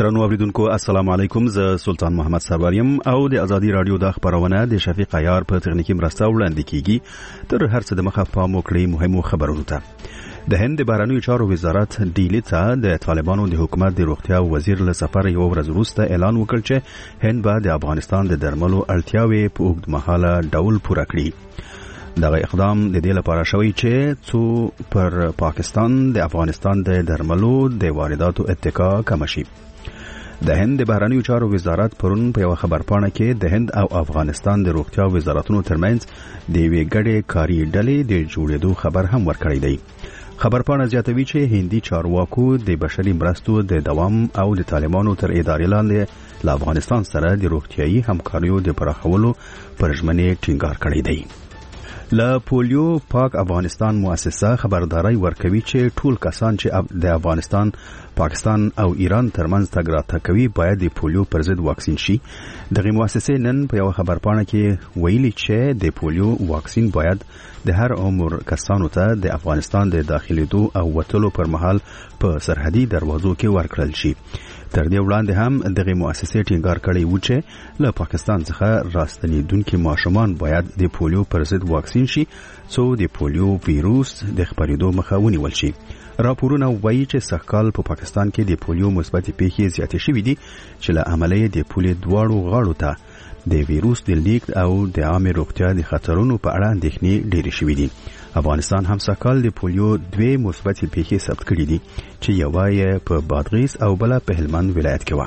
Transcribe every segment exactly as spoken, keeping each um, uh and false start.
درنو اوریدونکو السلام علیکم، زه سلطان محمد سروریم او د ازادي رادیو د خبرونه د شفیق عیار په تخنیکی مرسته وړاندې کیږي. تر هر څه د مخه پام وکړئ مهمو خبرونو ته. د هند د بهرنیو چارو وزارت ډیلی ته د طالبانو د حکومت د روغتیا وزیر له سفر یو ورځ وروسته اعلان وکړ چې هند به د افغانستان د درملو اړتیاوې په اوږدمهاله ډول پوره کړي. دغه اقدام د دې لپاره شوی چې څو پر پاکستان د افغانستان د درملو د وارداتو اتکا کم شي. د هند د بهرنیو چارو وزارت پرون په یو خبرپاڼه کې د هند او افغانستان د روغتیا وزارتونو ترمنځ د یوې ګډې کاري ډلې د جوړېدو خبر هم ورکړی دی. خبرپاڼه زیاتوي چې هندي چارواکو د بشري مرستو د دوام او د طالبانو تر ادارې لاندې له افغانستان سره د روغتیايي همکاریو د پراخولو پر ژمنې ټینګار کړی دی. له پولیو پاک افغانستان مؤسسه خبرداري ورکوي چې ټول کسان چې د افغانستان، پاکستان او ایران ترمنځ تګ راتګ کوي باید د پولیو پر ضد واکسین شي. دغه مؤسسه نن په یو خبرپاڼه کې ویلي چې د پولیو واکسین باید د هر عمر کسانو ته د افغانستان د داخليدو او وټلو پر مهال په سرحدي دروازو کې ورکړل شي. تر دې وړاندې هم دغه مؤسسه ټینګار کړی و چې له پاکستان څخه راستنیدونکو ماشومان باید د پولیو پر ضد واکسین شي څو د پولیو ویروس د خپرېدو مخه ونیول شي. راپورونه وایي چې سږکال په پاکستان کې د پولیو مثبتې پیښې زیاتې شوې دي چې له امله د پولیو دواړو غاړو ته د ویروس د لیږد او د عامه روغتیا د خطرونو په اړه اندېښنې ډېرې شوې دي. افغانستان هم سږکال د پولیو دوه مثبتې پیښې ثبت کړې دي چې یوه یې په بادغیس او بله په هلمند ولایت کې وه.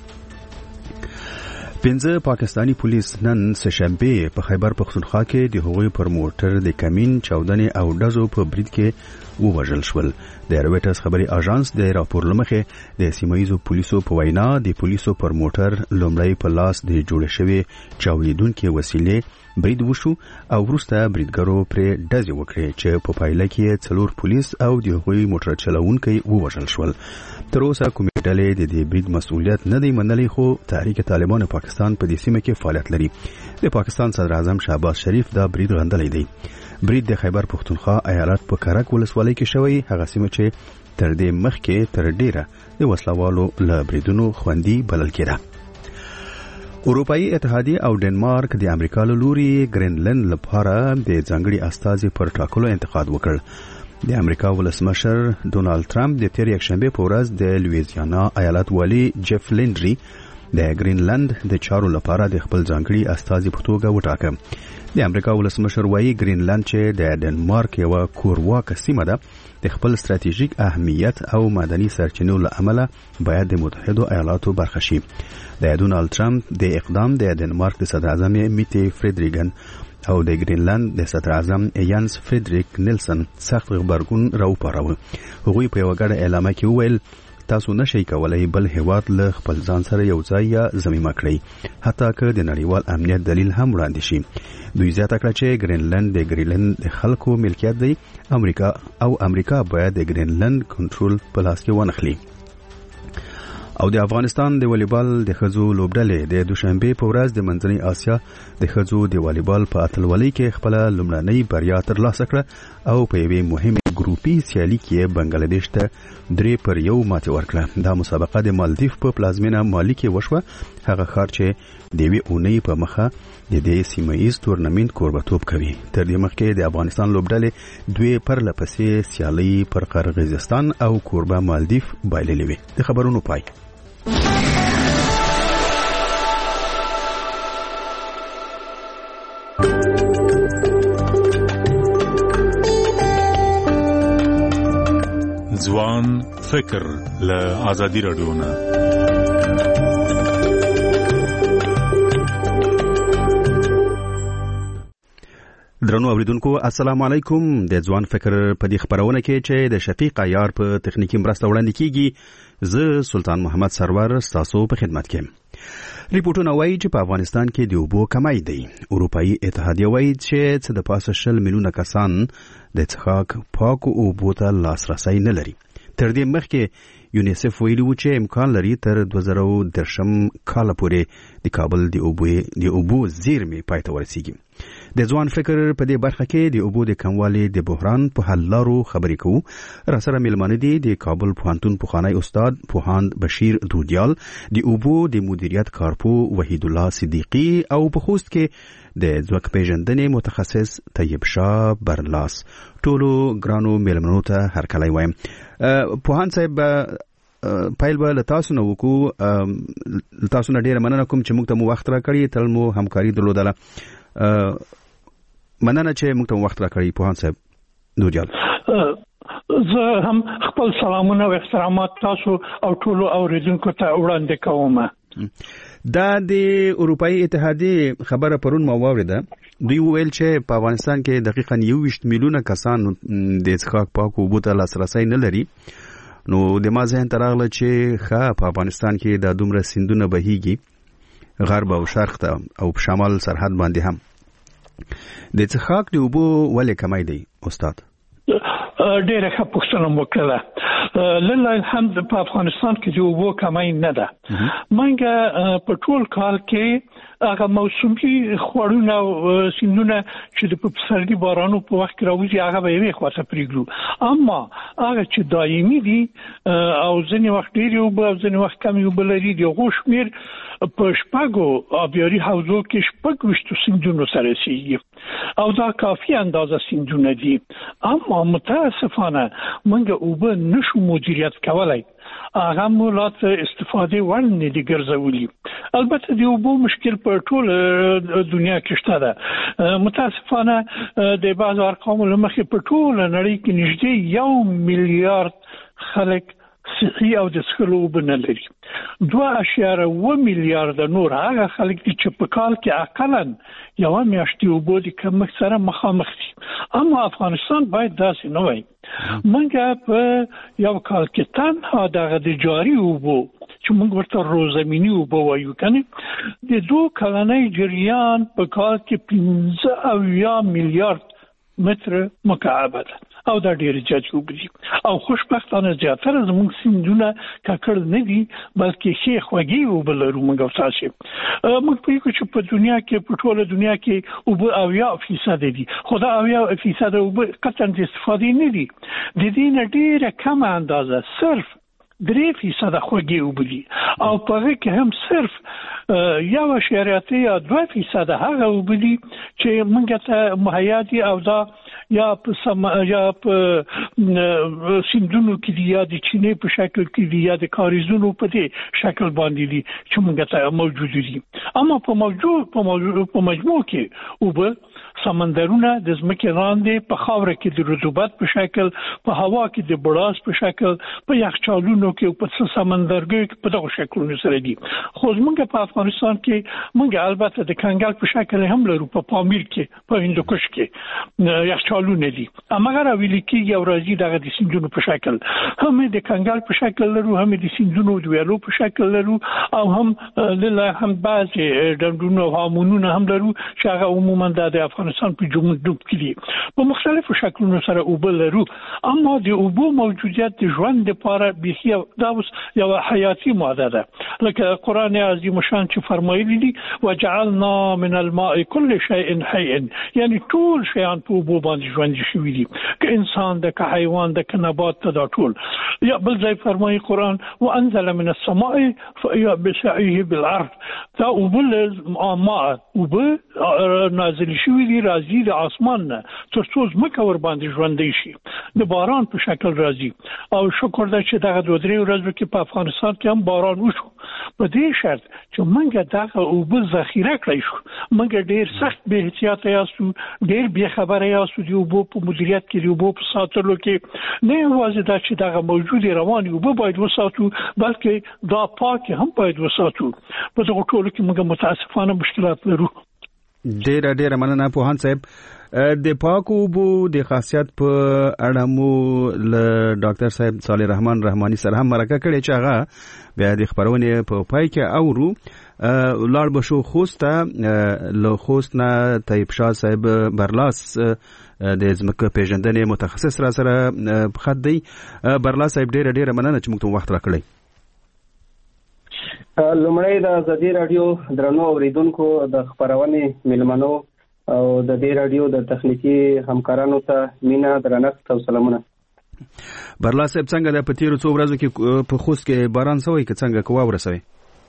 پنځه پاکستانی پولیس نن سهشنبه په خیبر پختونخوا کې د هغوی پر موټر د کمین چاودنې او ډزو په برید کې ووژل شول. د رويټرز خبري اژانس د راپور لمخې د سیمایزو پولیسو په وینا د پولیسو پر موټر لومړی په لاس د جوړ شوی چاودیدونکو وسیلې برید وشو او وروسته بریدګرو پر ډزې وکړې چې په پایله کې څلور پولیس او د هغوی موټر چلوونکي ووژل شول. تر اوسه کومې ډلې د دې برید مسؤلیت نه دی منلی، خو تحریک طالبان پاکستان په دې سیمه کې فعالیت لري. د پاکستان صدر اعظم شهباز شریف دا برید غندلی دی. برید د خیبر پختونخوا ایالت په کرک ولسوالۍ کې شوی، هغه سیمه چې تر دې مخکې تر ډیره د وسلوالو له بریدونو خوندي بلل کېده. اروپایي اتحادیه او ډنمارک د امریکا له لوري ګرینلند لپاره د ځانګړي استازي پر ټاکلو انتقاد وکړ. د امریکا ولسمشر ډونالد ټرمپ د تیر یکشنبه په ورځ د لویزیانا ایالت والی جف لینډري د ګرینلند د چارو لپاره د خپل ځانګړي استازي په توګه وټاکه. د امریکا ولسمشر وایي ګرینلند چې د ډنمارک یو کورواکه سیمه ده د خپل ستراتیژیک اهمیت او معدني سرچینو له امله باید د متحده ایالاتو برخه شي. د ډونالد ټرمپ د اقدام د ډنمارک د صدر اعظم میټي فریدریګن او د ګرینلند د صدر اعظم یانس فریدریک نیلسن سخت غبرګون راوپاروه. هغوی په یو غړ اعلامیه کې وویل تاسو نشئ کولای بل هیواد له خپل ځان سره یو ځای یا ضمیمه کړئ، حتی که د نړیوال امنیت دلیل هم وړاندې شي. دوی زیاته کړه چې ګرینلند د ګرینلند د خلکو ملکیت دی، امریکا او امریکا باید د ګرینلند کنټرول په لاس کې ونخلي. او د افغانستان د والیبال د ښځو لوبډلې د دوشنبه په ورځ د منځنۍ اسیا د ښځو د والیبال په اتلولۍ کې خپل لومړنۍ بریا ترلاسه کړه او په یوې مهمه ګروپي سیالي کې بنگلاديش ته درې پر یو ماتې ورکړه. دا مسابقه د مالدیف په پلازمینه مالی کې وشوه، هغه ښار چې د یوې اونۍ په مخه د دې سیمایي تورنمنت کوربتوب کوي. تر دې مخکې د افغانستان لوبډلې دوی پر لپسې سیالي پر قرغیزستان او کوربه مالدیف بایللې وي. د خبرونو پای. ځوان فکر له ازادي رادیو نه. درنو اوریدونکو السلام علیکم. د ځوان فکر په دې خبرونه کې چې د شفیق عیار په تخنیکی مرسته وړاندې کیږي، زه سلطان محمد سرور تاسو په خدمت کې. ریپورتونه وایي چې په افغانستان کې د اوبو کمی دی. اروپایي اتحادیه وایي چې څه د پاسه شل میلیونه کسان د څښاک پاکو اوبو ته لاسرسی نه لري. تر دې مخکې یونیسف ویلي و چې امکان لري تر دوه زره دېرشم کال پورې د کابل د اوبو د اوبو زیرمې پای ته ورسیږي. د ځوان فکر په دې برخه کې د اوبو د کموالي د بحران په حل لارو خبرې کوو. را سره ملمانه دي د کابل پوهنتون پخوانی استاد پوهاند بشیر دودیال، د اوبو د مدیریت کارپو وحید الله صدیقی او په خوست کې د ځمکې پیژندنې متخصص طیب شاه برلاس. ټولو ګرانو ملمنو ته هرکلی وایم. پوهاند صاحب پایل به له تاسو نه وکړو، تاسو نه ډېره مننه کوم چې موږ ته مو وخت راکړی، تل مو همکاري درلودله. مننه چې موږ ته وخت راکړی پوهاند صاحب دودیال. زه هم خپل سلامونه او احترامات تاسو او ټولو اوریدونکو ته وړاندې کوم. دا د اروپאי اتحادیې خبره پرون ما واوریده. دوی ویل چې په افغانستان کې دقیقاً یوویشت میلیونه کسان د څښاک پاکو اوبو ته لاسرسی نه لري. نو د ما ذهن ته راغله چې ښه په افغانستان کې دا دومره سیندونه بهیږي غرب او شرق ته او په شمال سرحد باندې هم، د څښاک د اوبو ولې کمی دی استاد؟ ډېره ښه پوښتنه مو کړه. لله الحمد په افغانستان کې د اوبو کمی نه ده. موږ په ټول کال کې هغه موسمي خوړونه او سیندونه چې د پسرلي بارانو په وخت کې راوځي هغه به یې خواته پرېږدو، اما هغه چې دایمي دي او ځینې وخت ډېرې اوبه او ځینې وخت کمې اوبه لري، د هغو شمېر په شپږو آبیاري حوزو کې شپږ ویشتو سیندونو سره رسیږي او دا کافي اندازه سیندونه دي. اما متاسفانه موږ اوبه نشو مدیریت کولای، هغه مولات استفاده وړ نه دي ګرځولي. البته د اوبو مشکل په ټول دنیا کې شته ده. متاسفانه د بعض ارقامو له مخې په ټول نړۍ کې نږدې یو میلیارډ خلک صحي او د څښلو اوبه نه لري. دوه اعشاریه اووه میلیارډ نور هغه خلک دي چې په کال کې اقلاً یوه میاشت اوبو د کمښت سره مخامخ دي. اما افغانستان باید داسې نه وای. موږ په یو کال کې تنها دغه د جاري اوبو چې موږ ورته روزمینی اوبه وایو کنه د دوه کلنۍ جریان په کال کې پنځه اویا میلیارډ متر مکعب ده او دا ډېر زیات اوبه دي او خوشبختانه زیاتره زموږ سیندونه ککړ نه دي بلکې ښې خوږې اوبه لرو. موږ او تاسې موږ پوهېږو چې په دنیا کې په ټوله دنیا کې اوبه اویا فیصد دي، خو دا اویا فیصد اوبه قطعا د استفادې نه دي. د دې نه ډېره کمه اندازه صرف درې فیصد خوږې اوبه دي او په هغه کې هم صرف یو اعشاریه یا دوه فیصد هغه اوبه دي چې موږ ته مهیا دي او دا یا په سم یا په سیندونو کې دي یا د چینې په شکل کې دي یا د کاریزونو په دې شکل باندې دي چې موږ ته موجود دي. اما په موجود په موجود په مجموع کې اوبه سمندرونه د ځمکې لاندې په خاوره کې د رطوبت په شکل، په هوا کې د بړاس په شکل، په یخچالونو کې او په سمندرګیو کې په دغه شکلونو سره دي. خو موږ په افغانستان کې موږ البته د کنګل په شکل هم لرو، په پامیر کې په هندوکش کې یخچالونه دي، اما هغه ویل کېږي او راځي دغه د سیندونو په شکل، هم د کنګل په شکل لرو، هم د سیندونو د ویالو په شکل لرو او هم له هم بعضې ډنډونه او هامونونه هم لرو چې هغه عموما د افغانستان په جنوب کې دي. په مختلفو شکلونو سره اوبه لرو، اما د اوبو موجودیت د ژوند لپاره بیخي دا اوس یوه حیاتي ماده ده. لکه قرآن عظیم شان چې فرمایلی دي وجعلنا من الماء كل شيء حي، یعنی ټول شیان په اوبو باندې ژوندي شوي دي، که انسان ده، که حیوان ده، که نبات ده، دا ټول. یا بل ځای فرمایي قرآن وانزل من السماء فاحيا بسعيه بالارض، دا اوبه ماء اوبه نازل شوي دي راځي د اسمان نه تر څو ځمکه ور باندې ژوندی شي، د باران په شکل راځي. او شکر ده چې دغه دوه درې ورځو کې په افغانستان کې هم باران وشو، په دې شرط چې موږ دغه اوبه ذخیره کړی شو. موږ ډېر سخت بې احتیاطه یاستو، ډېر بې خبره یاستو د اوبو په مدیریت کې، د اوبو په ساتلو کې. نه یوازې دا چې دغه موجودې روانې اوبه باید وساتو، بلکې دا پاکې هم باید وساتو. په دغه ټولو کې موږ متاسفانه مشکلات لرو. ډېره ډېره مننه پوهاند صاحب. د پاکو اوبو د خاصیت په اړه مو له ډاکټر صاحب صالح رحمان رحماني سره هم مرکه کړې چې هغه بیا د خبرونې په پای کې اورو. لاړ به شو خوست ته، له خوست نه طیب شاه صاحب برلاس د ځمکې پیژندنې متخصص را سره خط دی. برلاس صاحب ډېره ډېره مننه چې موږ ته وخت راکړی. لومړی د ازادي راډیو درنو اوریدونکو د خبرونې ملمنو او د دې رادیو د تخنیکی همکارانو ته مینا درنښت او سلامونه. برلا صاحب څنګه د پتیرو څو ورځو کې په خوست کې باران شوی که څنګه کوه ورسوي؟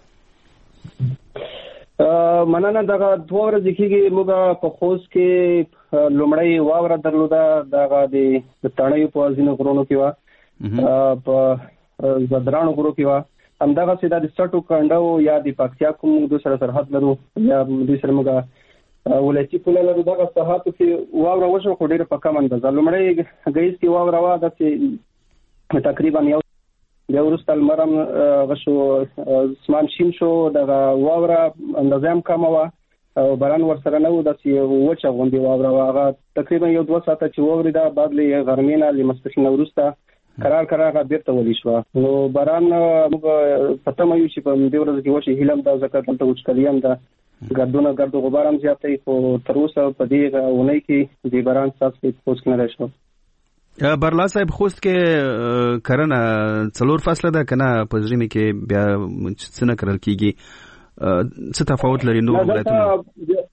مننه. دغه دوه ورځې کېږي موږ په خوست کې لومړی واوره درلوده، دغه د تڼیو په ځینو غرونو کې وه، په زدرانو غرو کې وه، همدغسې دا د سټو کنډو یا د پکتیا کوم دوی سره سرحد لرو یا دوی سره موږ ولایتي پوله لرو، دغه ساحاتو کې واوره وشوه خو ډېره په کم اندازه. لومړی ګیځ کې واوره وه داسې تقریبا یو بیا وروسته لمر هم غشو اسمان شین شو، دغه واوره اندازه هم کمه وه او باران ورسره نه و، داسې وچه غوندې واوره وه. هغه تقریبا یو دوه ساعته چې واورېده، بعد له غرمې نه له ماسپښین وروسته قرار قرار هغه بیرته ولي شوه. نو باران موږ په تمه یو چې په دې ورځ کې وشي، هیله هم ده ځکه دلته وچکالي هم ده، ګردونه ګرد و غبار هم زیات دی، خو تر اوسه په دې اونۍ کې د باران څاڅکي خوست کې نه دی شوی. برلا صاحب خوست کې کرنه څلور فصله ده که نه په ژمي کې بیا څه نه کرل کېږي؟ څه تفاوت لري نور ولایتونه؟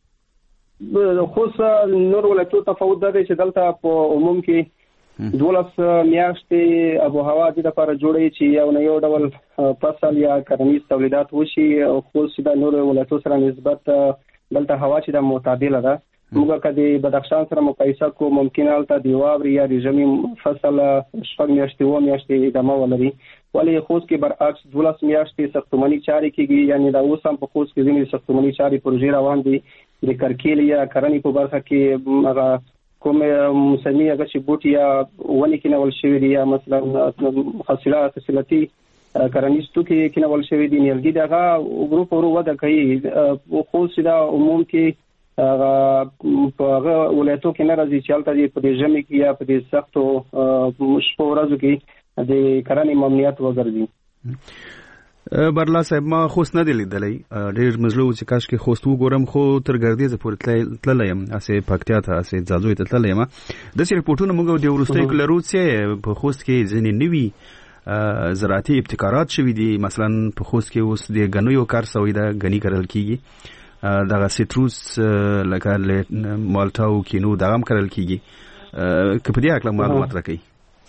خوست نور ولایتونو تفاوت دا دی چې دلته په عموم کې دولس میاشتې آب و هوا دې لپاره جوړوي چې یو نه یو ډول فصل یا کرنیز تولیدات وشي. خوست د نورو ولایتونو سره نسبت دلته هوا چې د معتدله ده. موږ که د بدخشان سره مقایسه کوو ممکن هلته د واورې یا د ژمي فصل شپږ میاشتې اووه میاشتې ادامه ولري، ولې خوست کې برعکس دولس میاشتې ساختماني چارې کېږي. یعنې دا اوس هم په خوست کې ځینې ساختماني چارې پروژې روان دي، د کرکیل یا کرنې په برخه کې هغه کوم موسمي هغه چې بوټي یا ونې کینول شوي دي یا مثلا حاصلات حاصلاتي کرنیز توکي کینول شوي دي، نیالګي د هغه ورو په ورو وده کوي. خوست دا عموم کې هغه په هغه ولایتو کې نه راځي چې هلته په دې ژمي کې یا په دې سختو شپو ورځو کې د کرنې ممنوعیت وګرځي. برلا صاحب ما خوست نه دی لیدلی، ډېر مزلو چې کاش کې خوست وګورم، خو تر ګردیزه پورې تللی یم، هسې پکتیا ته هسې ځاځوی ته تللی یم. داسې رپورټونه موږ د وروستیو لرو چې په خوست کې ځینې نوي زراعتي ابتکارات شوي دي. مثلا په خوست کې اوس د ګنیو کار شوی ده، ګني کرل کېږي، دغه سیتروس لکه مالټا او کینو دغه هم کرل کېږي. که په دې هکله معلومات راکوي؟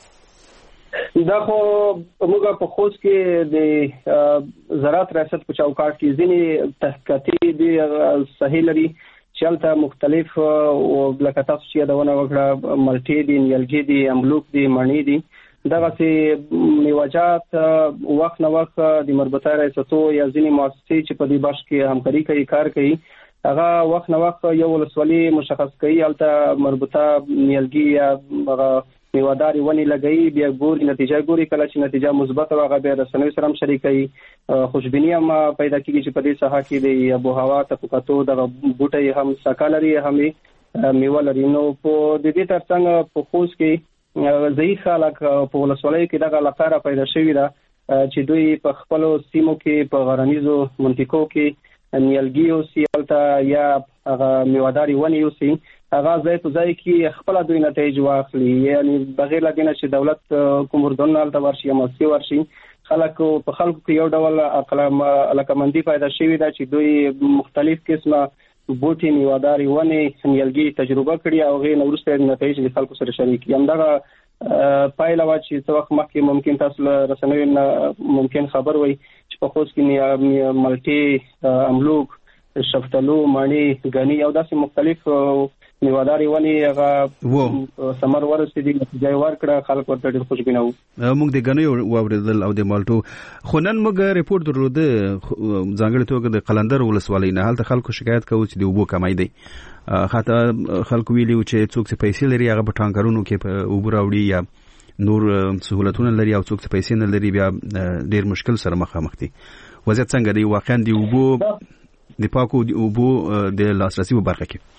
دا خو موږ په خوست کې د زراعت ریاست په چوکاټ کې ځینې تحقیقاتي د صحیح لري چې هلته مختلف لکه تاسو چې یادونه وکړه مالټې دي، نیالګي دي، املوک دي، مڼې دي، دغسې میوه‌جات وخت نه وخت د مربوطه ریاستو یا ځینې مؤسسې چې په دې بخش کې همکاري کوي کار کوي، هغه وخت نه وخت یو ولسوالي مشخص کوي، هلته مربوطه نیالګي یا هغه میوهداري ونې لګوي، بیا ګوري نتیجه ګوري، کله چې نتیجه مثبت وي هغه بیا رسنیو سره هم شریکوي. خوشبیني هم پیدا کېږي چې په دې ساحه کې د آب و هوا ته په کتو دغه بوټی هم سکه لري، هم میوه لري. نو په د دې ترڅنګ په خوست کې ضعیف خلک په ولسوالیو کې دغه علاقه را پیدا شوې ده چې دوی په خپلو سیمو کې په غرنیزو منطقو کې نیالګي اوسي هلته یا هغه میوهداري ونې اوسي، هغه ځای په ځای کې خپل دوی نتایج واخلي. یعنی بغیر له دې نه چې دولت کوم اردن هلته ورشي یا مؤسسې ورشي، خلک په خلکو کې یو ډول علاقمندي پیدا شوې ده چې دوی مختلف قسمه بوټي، میوهداري ونې، نیالګي تجربه کړي او هغې نه وروسته نتایج د خلکو سره شریک کړي. همدغه پایله وه چې څه وخت مخکې ممکن تاسو له رسنیو نه ممکن خبر وئ چې په خوست کې مالټې، املوک، شفتالو، مڼې، ګني او داسې مختلف میوهداري ونې هغه ثمر ورسېدي، نتیجه یې ورکړه، خلک ورته ډېر خوشبینه وو. موږ د ګنیو واورېدل او د مالټو، خو نن موږ ریپورټ درلوده ځانګړې توګه د قلندر ولسوالۍ نه، هلته خلکو شکایت کوو چې د اوبو کمی دی. حتی خلکو ویلي و چې څوک چې پیسې لري هغه په ټانکرونو کې اوبه راوړي یا نور سهولتونه لري، او څوک چې پیسې نه لري بیا ډېر مشکل سره مخامخ دي. وضعیت څنګه دی واقعا د اوبو د پاکو اوبو د لاسرسي په برخه کې؟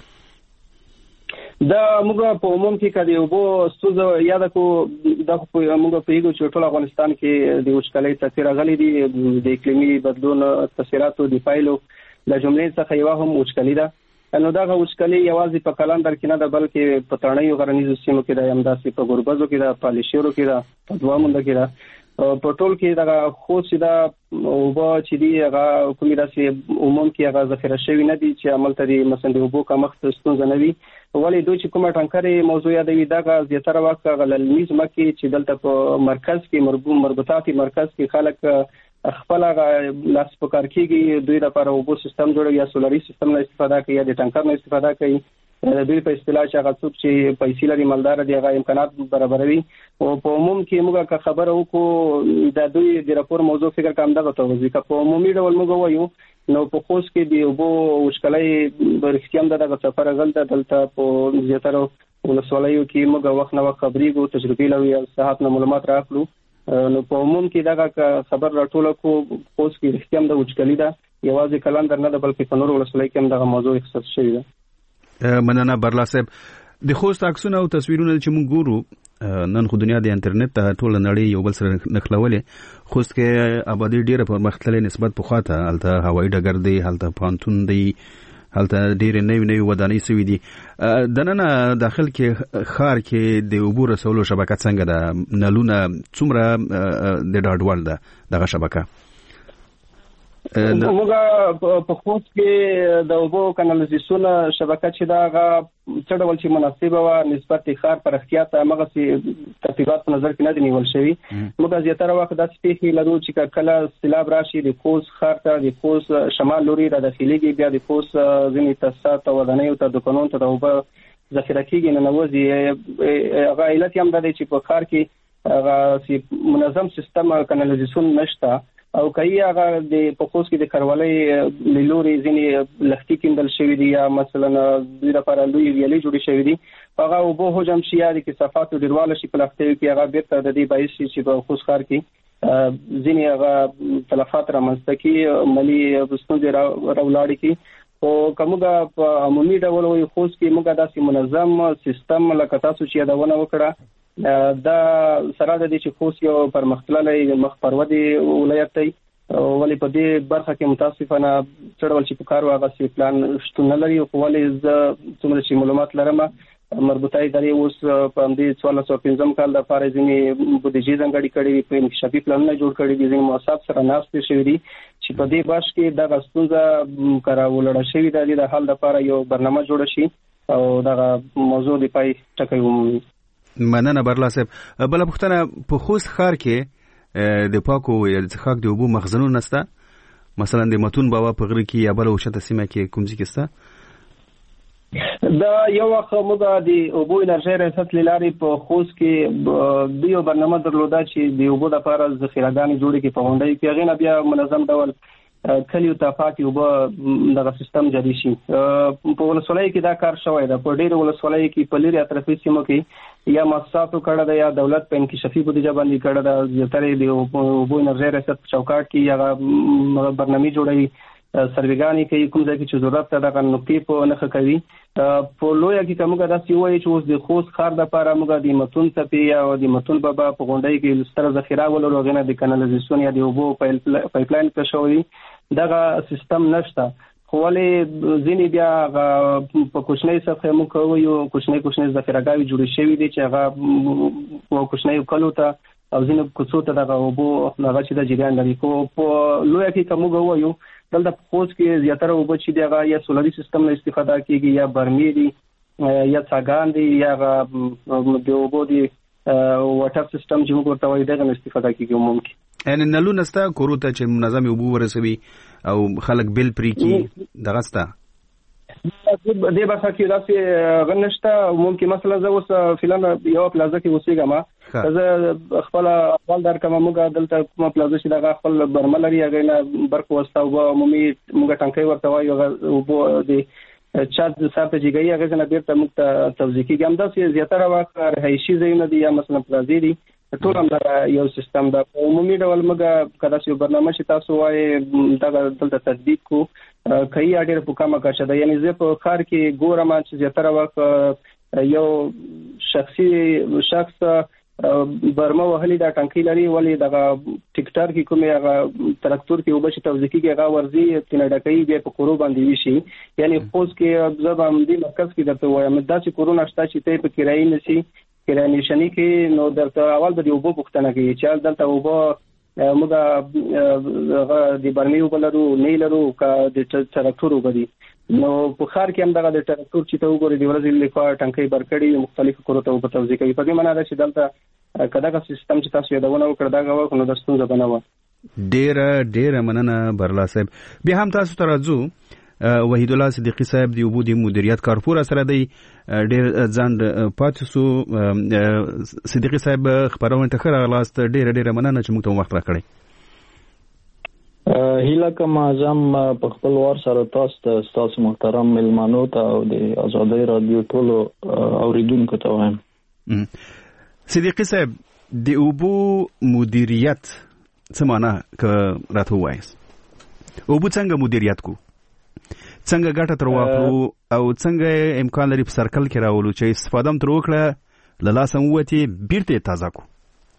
دا موږ په عموم کې کدی اوبو ستونزه یاد کو، دا موږ په یو چې ټول افغانستان کې د وچکالۍ تاثیر غلي دي، د اقلیمي بدلون تاثیراتو د پایلو د جملې څخه یو هم وچکالي ده. نو دا وسکلي یوازې په کلندر کې نه ده بلکې په تړنیو غرنیزو سیمو کې د همداسې په ګوربزو کې ده، په لیشورو کې ده، په دوامونده کې ده. په ټول کې دا خو سیده او با چې دی هغه کومې داسې عموم کې هغه ذخیره شوی نه دي چې عمل ته دی مثلا د اوبو کمښت ستونزه نه وي. ولې دوی چې کومه ټانکرې موضوع یادوي دا زیاتره وخت غللمیز مکه چې دلته په مرکز کې مربوطاتي مرکز کې خلک خپل لاس په کار کېږي، دوی لپاره اوبو سیستم جوړوي یا سولري سیستم نه استفاده کوي یا د ټانکر نه استفاده کوي. دوی په اصطلاح چې هغه څوک چې پیسې لري مالدار دي هغه امکانات برابروي. او په عموم کې موږ خبره وکړو د دوی د راپور موضوع فکر کوم دغه توضیح کا په عمومي ډول موږ وایو نو په خوست کې دی اوبو وشکلې برختيام دغه سفر غلطه دلته په زیاتره ولسوالیو کې موږ وخت نو خبرېګو تجربې لوي او صحت نه معلومات راکړو. نو په عموم کې دغه خبر راټول کو خوست کې برختيام د وشکلې ده، یوازې کلندر نه ده بلکې په نور ولسوالۍ کې هم دغه موضوع اختصاص شوی ده. مننه برلا صاحب. د خوست عکسونه او تصویرونه چې موږ ګورو نن خو دنیا د انټرنیټ ته ټول نړۍ یو بل سره نښلولې. خوست کې آبادی ډیره پرمختللې نسبت پخواته، هلته هوایي ډګر دی، هلته پانتون دی، هلته ډیره نوې نوې ودانۍ سوي دي. د نن داخل کې ښار کې د اوبو رسولو شبکه څنګه ده؟ نلونه څومره د ډاډوال ده دغه شبکه؟ موږ په خوست کې د اوبو کانالیزاسیون شبکه چې دا غا څه ډول چې مناسبه و نسبت ښار پر احتیاط هغه سي ترتیبات په نظر کې نه دي نیول شوی. موږ زیاتره وخت د سپیخي لرو چې کله سیلاب راشي د خوست ښار ته د خوست شمال لوري را داخليږي، بیا د خوست ځینې تاسات او ودانیو ته دکانونو ته د اوبو ذخیره کېږي نه نوځي. هغه علت هم د چې په ښار کې هغه منظم سیستم کانالیزاسیون نشته او کوي هغه د پخوس کې د کروالۍ لوري ځینې لختي کېندل شوی دی یا مثلا د لپاره لوی ویلې جوړې شوی دي. هغه وبو هجم شي یا د کثافات ډیرواله شي په لختي کې هغه بیرته د دې باعث چې په خوست ښار کې ځینې هغه تلفات رامنځته کی ملي بستون راولاړي کی. او کومه په عمومي ډول وي خوست کې موږ داسې منظم سیستم لکه تاسو چې یادونه وکړه دا سره د دې چې خوست یو پرمختللی مخ پرودي ولایت دی، ولې په دې برخه کې متاسفانه څړول چې په کار واغ سي پلان شتون نه لري. خو ولې ز څومره چې معلومات لرم مربوطه ادارې اوس په دې څوارلس سوه پنځم کال د لپاره ځینې بودیجې ځانګړې کړې په انکشافي پلانونه جوړ کړي دي، ځینې مؤسسات سره ناستې شوي دي چې په دې بش کې د غستوزه کرا ولړ شوی د حل لپاره یو برنامه جوړ شي او دغه موضوع دی پای ټکی ومومي. مننه برلا صاحب. بل پختنه په خوست ښار کې د پاکو یا د څښاک د اوبو مخزنونه نشته؟ مثلا د متون بابا په غره کې یا بل وشته سیمه کې کوم ځای کې شته؟ دا یو وخت موږ د اوبو انرژي ریاست لارې په خوست کې د یو برنامه درلوده چې د اوبو لپاره ذخیرهګانې جوړې کې په غونډۍ کې هغه نه بیا منظم ډول کلیو ته پاکي اوبه دغه سیستم جاری شي. په ولسوالۍ کې دا کار شوی ده، په ډېر ولسوالۍ کې په لري اطرافي سیمو کې یا مؤسساتو کړه ده یا دولت په انکشافي بودیجه باندې کړه ده. زیاتره د اوبو انرژي ریاست په چوکاټ کې یا برنامه جوړوي، سرویګانی کوي، کوم ځای کې چې ضرورت ده دغه نقطې په نخښه کوي. په لویه کې کومه داسې وایي چې اوس د خوست ښار لپاره موږ د متون څپې یا د متون بابا په غونډۍ کې ستر ذخیره ولرو، غنه د کانالیزاسیون یا د اوبو پایپ لاین په شوی دغه سیستم نشته. خو ولې ځینې بیا په کوچنۍ سطح موږ کوو یو کوچنۍ کوچنۍ ذخیرهګاوې جوړې شوي دي چې هغه په کوچنۍ کلو ته او ځینې کوڅو ته دغه اوبو هغه چې د جریان لري. خو په لویه کې کوم وایو دلته په خوست کې زیاتره اوبه چې دغه یا سولري سیستم نه استفاده کیږي یا برمې دي یا څاګان دي یا د اوبو دي واټر سیستم چې موږ ورته وایو دغه استفاده کیږي عموم کې. ان نلو نستا کوروته چې منظم اوبو ورسوي او خلک بل پری کی دغه ستا دې برخه کې داسې غنښت ممکن مثلا زه اوس فلان یو پلازه کې اوسېږم، زه خپل خپل در کوم موږ دلته کومه پلازه چې دغه خپل برمل لري هغه نه برق وستا او عمومي موږ ټانکۍ ورته وایو او د چارج ساته جګي هغه نه بیرته موږ توزیع کیږي. هم داسې زیاتره وخت رهایشي ځایونه دي یا مثلا پلازې دي ټول هم یو سیستم ده. عمومي ډول موږ کدا چې برنامه چې تاسو وایي دا دلته تطبیق کو کوي اړ په کومه کاشه ده، یعنی زه په ښار کې ګورم چې زیاتره وخت یو شخصي شخص برما وهلي دا ټانکی لري ولی دغه ټیکټر کې کومه هغه تراکتور کې وبشي توزیقي کې هغه ورزي تنډکې بیا په کورو باندې وشي یعنی خوځ کې ځبام دي مرکز کې درته وایم دا چې کورونا شته چې ته په کرایي نشي کرایي نشنی کې نو درته اول د یو بو پښتنه کې چې دلته وبو موږ د برمي وبلرو نه لرو کا د تراکتور وبدي نو په خار کې هم دغه د تراکتور چې ته وګورې د ورځې لخوا ټانکی برکړي مختلف کورو ته په توزیع کوي په دې معنی دا چې دلته کداغه سیستم چې تاسو یادونه وکړه دا غواړم نو د ستونزه بنوي ډیر ډیر مننه برلا صاحب بیا هم تاسو ته راځو وحید الله صدیقی صاحب دی وبو د مدیریت کارپور سره دی ډیر ځان پاتسو صدیقی صاحب خبرونه ته خره لاست ډیر ډیر مننه چې موږ ته وخت راکړی هیله کوم اعظم په خپل وار سره تاسو ته تاسو محترم ملمانو ته او د آزادۍ رادیو ټولو اوریدونکو ته وایم صدیقی صاحب د وبو مدیریت څه معنی که راته وایي وبو څنګه مدیریت کو څنګه ګټه تر واخلو او څنګه امکان لري په سرکل کې راولو چې استفاده تر وکړه لاسه موتی بیرته تازه کو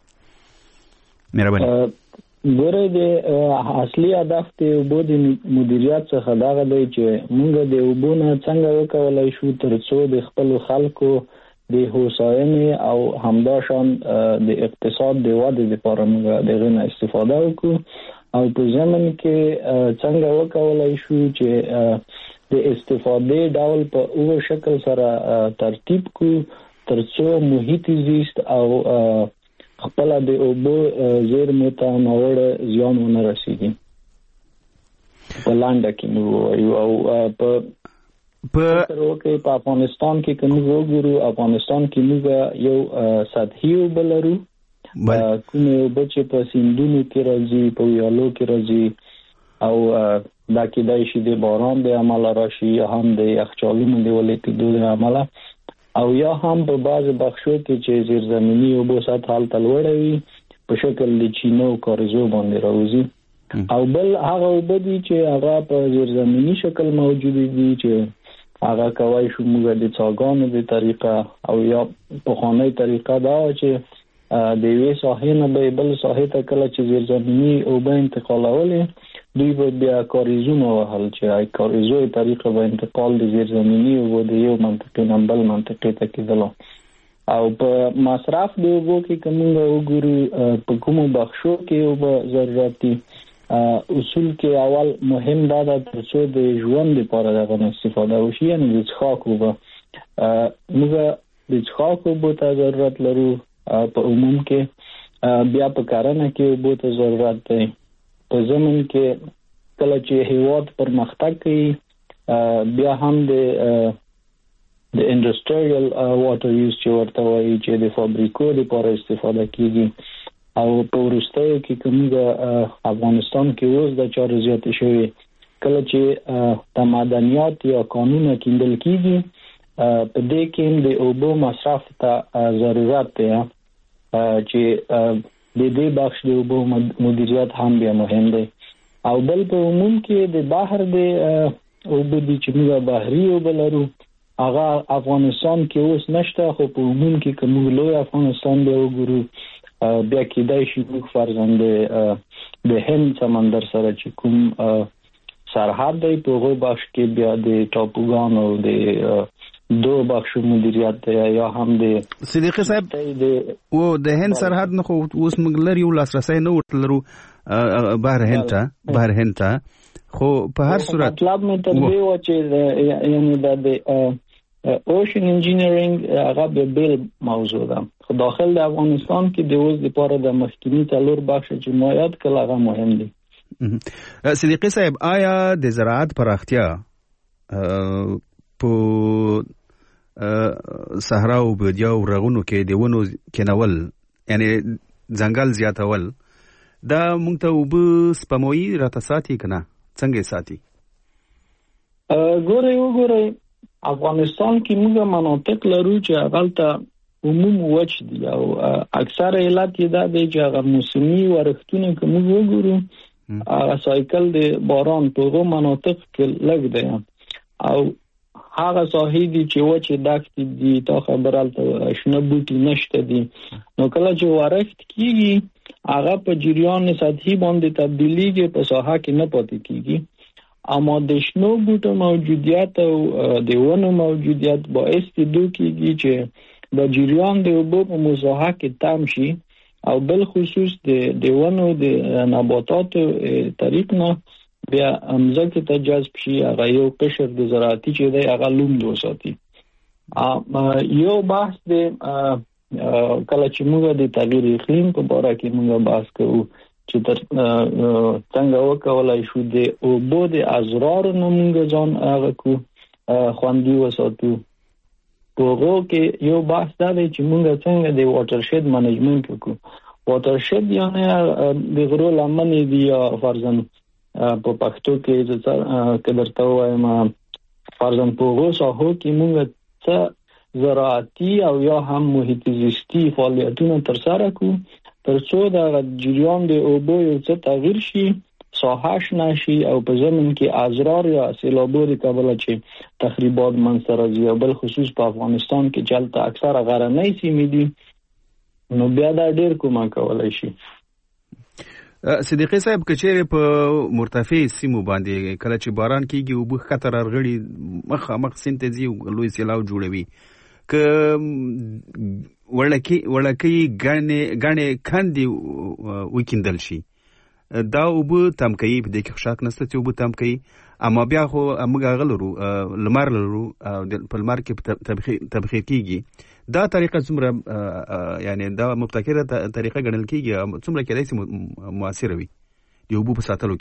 مهرباني ګوره د اصلي هدف د اوبو د مدیریت څخه دا دی چې موږ د اوبو نه څنګه وکولای شو ترڅو د خپل خلکو د هوساینې او همداشان د اقتصاد د وده لپاره موږ دغه نه استفاده وکړو او په ځمن کې څنګه وکولای شو چې د استفادې ډول په اوه شکل سره ترتیب کو ترڅو محیط زیست او خپل د اوبو زیر متنوع زیان ونه رسیږي په لاندې کې نو او په په په افغانستان کې کوم وګورو افغانستان کې موږ یو سطحي وبلرو کومه وبچې په سیندونو کې راځي په ویالو کې راځي او دا کې دای شي د باران د عمل راشي هم د یخچالونو د ولې کېدو د عمل او یا هم په بعض بخشو کې چې زیرزمینی اوبو سطح حالت لوړوي په شکل د چینو کارزو باندې راوځي او بل هغه وبدي چې هغه په زیرزمینی شکل موجود دي چې هغه کوي شو موږ د څاګانو د طریقه او یا په خانه طریقه دا چې د وی ساحې نه به بل ساحې ته کله چې زیرزمینی اوبه انتقالولې دوی به بیا کاریزونه وهل چې ای کاریزوی طریقه به انتقال د زیرزمینی اوبه د یو منطقې نه بل منطقې ته کېدلو او په مصرف د اوبو کې کوم وګورو په کومو بخشو کې اوبه ضرورت دي اصول کې اول مهم دا ده چې د ژوند لپاره دغه استفاده وشي یعنی د څښاک اوبه موږ د څښاک اوبو ته ضرورت لرو په عموم کې بیا په کارنه کې اوبو ته ضرورت دی په زمون کې کله چې هیواد پرمختګ کوي بیا هم د د انډستریال واټر یوز چې ورته وایي چې د فابریکو لپاره استفاده کیږي او په ورستیو کې کوم د افغانستان کې اوس د چارو زیاتې شوی کله چې د معدنیات یا قانون کېندل کیږي په دې کې د اوبو مصرف ته ضرورت دی چې د دې بخش د اوبو مدیریت هم بیا مهم دی او بل په عموم کې د بحر د اوبو د چې موږ بحري اوبه لرو هغه افغانستان کې اوس نشته خو په عموم کې کوم لوی افغانستان دی وګورو بیا کېدای شي موږ فرضاً د هند سمندر سره چې کوم سرحد دی په هغه بخش کې بیا د ټاپوګانو د دو بخشو مدیریت دی یا هم د صدیقی صاحب او د هند سرحد نه خو اوس موږ لري یو لاسرسي نه ورتلرو بهر هند ته بهر هند ته خو په هر صورت مطلب مې تر دې و چې یعنی د اوشن انجینیرینګ هغه به بل موضوع ده خو داخل د افغانستان کې د اوس لپاره د مخکینی تلور بخش چې مایات کله هغه مهم دي صدیقی صاحب آیا د زراعت پراختیا په صحرا او بادیا او رغونو کې د ونو کېنول یعنی ځنګل زیاتول دا موږ ته وب سپموي راته ساتي کنه څنګه ساتي ګوره وګوره افغانستان کې موږ مناطق لرو چې هغه عموم وچ دي او اکثر علت یې دا دی چې هغه موسمي ورښتونه کوم وګورو هغه سایکل د باران په هغه مناطق کې لګ دی او هغه ساحې دي چې وچې دښتې دي تا خبر الته شنه بوټي نشته دي نو کله چې ورښت کیږي هغه په جریان سطحي باندې تبدیلیږي په ساحه کې نه پاتې کیږي اما د شنو بوټو موجودیت او د ونو موجودیت باعث دي کیږي چې د جریان د اوبو په مساحه کې تم شي او بل خصوص د د ونو د نباتاتو طریق نه بیا امزکه ته جذب شي هغه یو قشر د زراعتي چې دی هغه لوند وساتي یو بحث د کله چې موږ د تغییر اقلیم په اړه کې موږ بحث کوو چې تر څنګه وکولای شو د اوبو د ازرار نه موږ ځان هغه کو خوندي وساتو پوغو کې یو بحث دا دی چې موږ څنګه د واټر شید منیجمنت وکړو واټر شید یعنی د غرو لمنې دی یا فرضاً په پښتو کې چې کله وایم فرضاً پوغو ساحو کې موږ څه زراعتي او یا هم محیط زیستی فعالیتونه تر سره کوو ترڅو د جریان د اوبو یو څه تغییر شي ساحش نشي او په زمين کې ازرار یا سیلابو د کابل چې تخریبات منځ راځي او بل خصوص په افغانستان کې چلته اکثره غرنۍ سیمې دي نو بیا دا ډیر کومه کولای شي صدیقی صاحب کچېره په مرتفع سیمو باندې کله چې باران کیږي او بخ خطر ارغړي مخ مخ سنتزي او لوی سیلاو جوړوي ک ورلکی ورلکی غانې غانې کاندي وکیندل شي دا وبو تم کوي په دې کې خشاک نسته چې وبو تم کوي اما بیا خو موږ غلرو لمر لرو په لمر کې تبخیر کیږي دا طریقه څومره یعنی دا مبتکره طریقه ګڼل کیږي څومره کېدای شي موثر وي د وبو په ساتلو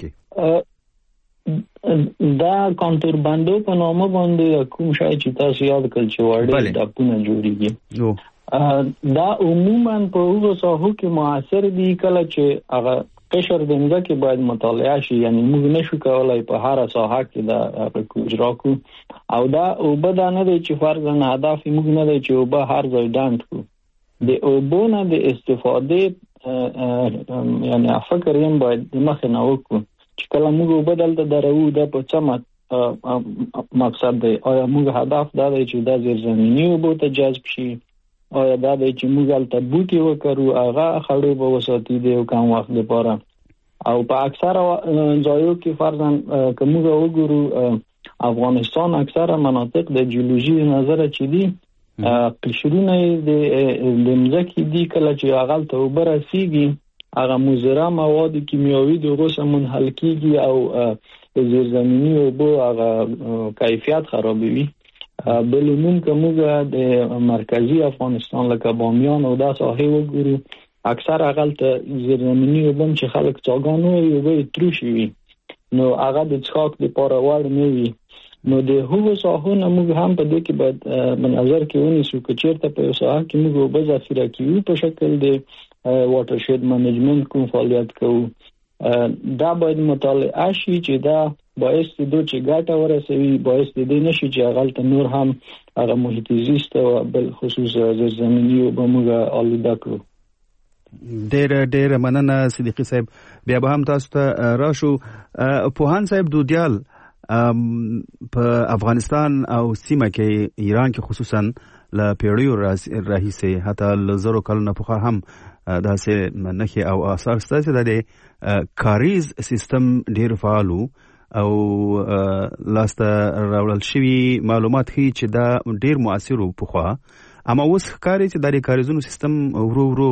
کې دا کانټور باندې په نامه باندې کوم شای چې تاسو یاد کړئ چې وړي د پونه جوړیږي دا عموما په هغو ساحو کې موثر دي کله چې هغه قشر د ځمکې باید مطالعه شي یعنی موږ نشو کولای په هر ساحه کې دا اجرا کو او دا اوبه دا نه دی چې فرضاً هدف موږ نه دی چې اوبه هر ځای ډاند کو د اوبو نه د استفاده یعنی فکر یم باید د مخ نه وکړو چې کله موږ اوبه دلته درو دا په څه مقصد دی آیا موږ هدف دا دی چې دا زیرزمینی اوبو ته جذب شي آیا دا دی چې موږ البته بوټي وکړو هغه خړو به وساتي دی او کم وخت لپاره او په اکثره ځایو کې فرضاً که موږ وګورو افغانستان اکثره مناطق د جیولوژي نظر چې دي قشرونه د ځمکې دي کله چې هغه ته اوبه رسیږي هغه مضره مواد کیمیاوي دغه سره منحل کیږي او زیرزمینی اوبو هغه کیفیت خرابوي بل عموم که موږ د مرکزی افغانستان لکه بامیان او دا ساحې وګورو اکثر هغه ته زیرزمینی اوبه چې خلک څاګانو یو به تروشي وي نو هغه د څښاک لپاره وړ نه وي نو د هغو ساحو نه موږ هم په دې کې باید په نظر کې ونیسو چې چیرته په یو ساحه کې موږ اوبه ذخیره کوو په شکل د واټر شید منیجمنت کوم فعالیت کوو دا باید مطالعه شي چې دا باعث دې چې ګټه ورسوي باعث دې نشي چې هغه ته نور هم هغه محیط زیست او بل خصوص زیرزمینی او موږ آلوده کړو ډېر ډېر مننه صدیقی صاحب بیا به هم تاسو ته راشو پوهان صاحب دودیال په افغانستان او سیمه کې ایران کې خصوصا ل پیړیو راهیسه حتی ل زرو کلونو په هم دا سه نخي او اثر ستاسو د کاریز سیستم ډېر فعالو او لاسته راوړل شوی معلومات هي چې دا ډیر موثر وو په خوا اما اوس ښکاري چې د کاریزونو سیستم ورو ورو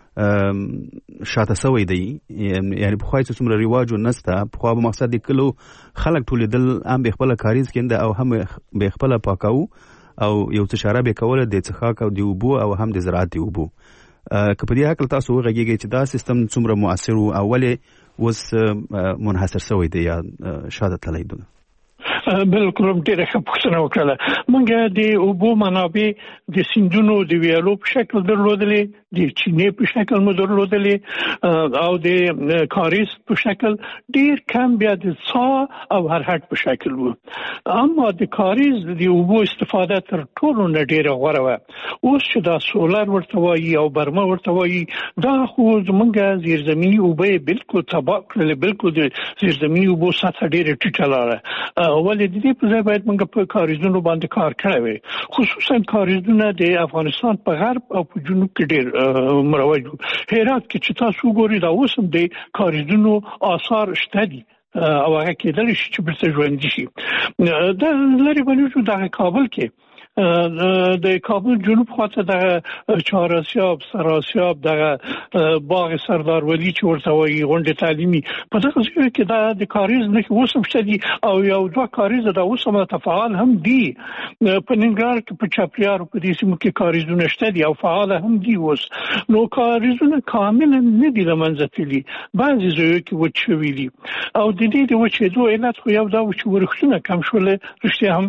شاته سوی دی یعنی په خوا چې څومره رواج نسته په خوا به مقصد د کلو خلک ټولیدل هم به خپل کاریز کېنده او هم به خپل پاکاو او یو څه شراب کوله د څخاک او د وبو او هم د زراعت دی وبو که په دې حق تاسو وغږیږئ چې دا سیستم څومره موثر او اولې اوس منحصر شوی دی یا شاده تللی دی بالکل ډیره ښه پوښتنه وکړه موږ د اوبو منابع د سیندونو د ویالو په شکل درلودلې د چینې په شکل مو درلودلې او د کاریز په شکل ډیر کم بیا د څا او هرهټ په شکل وو اما د کاریز د اوبو استفاده تر ټولو نه ډیره غوره وه اوس چې دا سولر ورته وایي او برمه ورته وایي دا خو زمونږ زیرزمینی اوبه بالکل تباه کړلې بالکل د زیرزمینی اوبو سطحه ډیره ټیټه لاړه اول ولې د دې په ځای باید موږ په کاریزونو باندې کار کړی وي خصوصا کاریزونه د افغانستان په غرب او په جنوب کې ډېر مروج هرات کې چې تاسو ګورئ دا اوس هم د کاریزونو آثار شته دي او هغه کېدل شي چې برته ژوند شي دا لري بلوچو د کابل کې د کابل جنوب خواته د چهارسیاب سراسیاب د باغ سردار ولی چې ورته وایي غونډه تعلیمي په دغه ځای کې د کاریز نه اوسم شتي او یو دوه کاریز د اوسم تفعال هم دي په ننګرهار کې په چاپریار په دې سیمه کې کاریزونه شته دي او فعال هم دي اوس نو کاریزونه کامل نه دي لمنځتلي بعضي ځایو کې وچوي دي او د دې د وچېدو علت خو یو دا چې ورښتونه کم شول رښتیا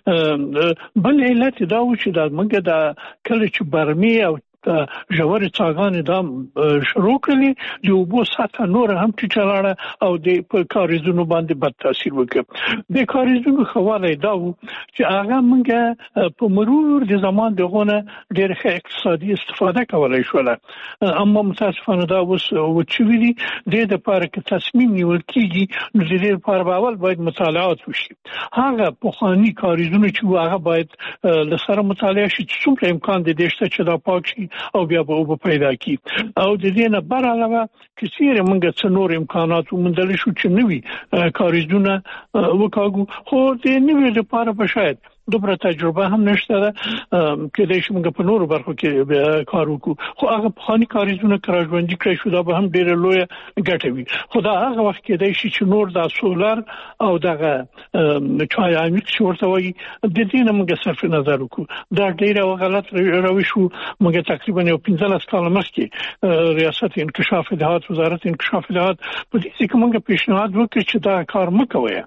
هم بل علت دا و چې د منګه د کله چې برمي او ژورې څاګانې دا شروع کړي د اوبو سطح نور هم ټیټه او د په کاریزونو باندې بد تاثیر وکړ د کاریزونو خواله دا و چې هغه منګه په مرور د زمان دغه ډېر ښه اقتصادي استفاده کولای شول اما متاسفانه دا اوس وچوي دي د لپاره کې تصمیم نیول کیږي نو د دې لپاره اول باید مطالعات وشي هغه په خاني کاریزونو چې هغه باید لسره مطالعه شي چې څومره امکان دي چې دا پاک شي او بیا به وب پیدا کی او د دې نه بر علاوه کثیر موږ څه نور امکانات ومندل شو چې نوي کاریزونه وکاګو خو د نوي لپاره به شاید دوباره تجربه هم نشته ده چې د شمګ په نورو برخو کې کار وکړو خو هغه په خاني کاریزونه کراژوندي کړی شو دا به هم ډېر لوی ګټه وي خو دا هغه وخت کې د شي چې نور د سولر او دغه چای عمیق شورته وي د دې نه موږ صرف نظر وکړو دا ډېر غلط روش شو موږ تقریبا یو پنځلس کال مخکې ریاست انکشاف دهات وزارت انکشاف دهات په دې کې موږ پیشنهاد وکړ چې دا کار مکوي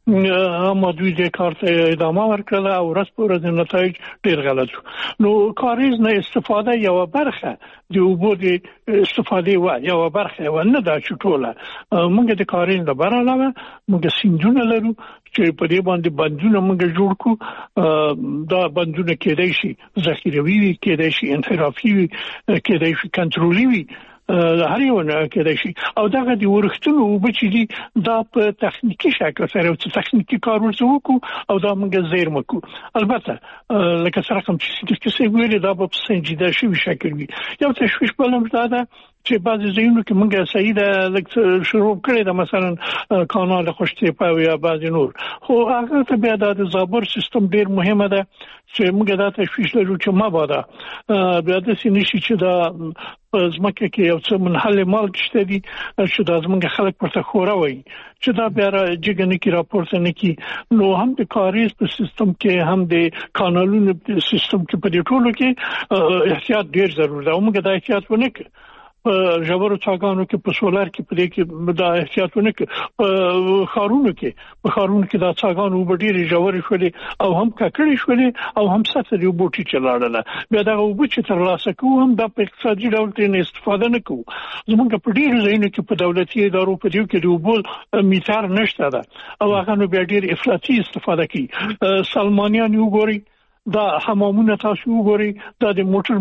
اما دوی د کار ته ادامه ورکړه او ورځ په ورځ نتایج ډېر غلط نو کاریز نه استفاده یو برخه د اوبو د استفاده و یو برخه و نه دا چټوله موږ د کاریز د بر علاوه موږ سیندونه لرو چې په دې باندې بندونه موږ جوړ کو دا بندونه کېدای شي ذخیروي کېدای شي انحرافي کېدای شي کنټرولي وي هر یو نه کېدای شي او دغه د ورښتونو وبچې دي دا په تخنیکی شکل سره او تخنیکی کار ورته وکړو او دا موږ زیر مکو البته لکه سره کوم چې څه ویل دا په سنجیده شوی شکل وي یو تشویش بلم دا چې بعضی ځایونو کې موږ صحیح د لکه شروع کړی دا مثلا کانال خوشتیپه او یا بعضی نور خو هغه ته بیا د زابر سیستم ډیر مهمه ده چې موږ دا تشویش لرو چې ما باندې بیا د سینشي چې دا زمکه کې یو څه منحل مال شته دي چې دا زموږ خلک پرته خورا وي چې دا بیا جګنه کې راپورته نه کی نو هم د کاریز په سیستم کې هم د کانالونو په سیستم کې په دې ټولو کې احتیاط ډیر ضروري ده موږ دا احتیاط ونه کړو په ژورو څاګانو کې په سولر کې په دې کې دا احتیاطونه کې په خارونو کې په خارونو کې دا څاګانو وبډيري ژورې شولې او هم ککړې شولې او هم ساتل یو بوټي چلاړل بیا دا وب چې تر لاسه کوو هم د اقتصادي ډول ترې استفاده نه کوو زمونږ په ډیرو ځایونو کې په دولتي ادارو په دې کې د وبول میټر نشته ده او هغه نو بیا ډیر افراطي استفاده کوي سلمانیان یو ګوري دا حمامونه تاسو وګورئ دا د موټر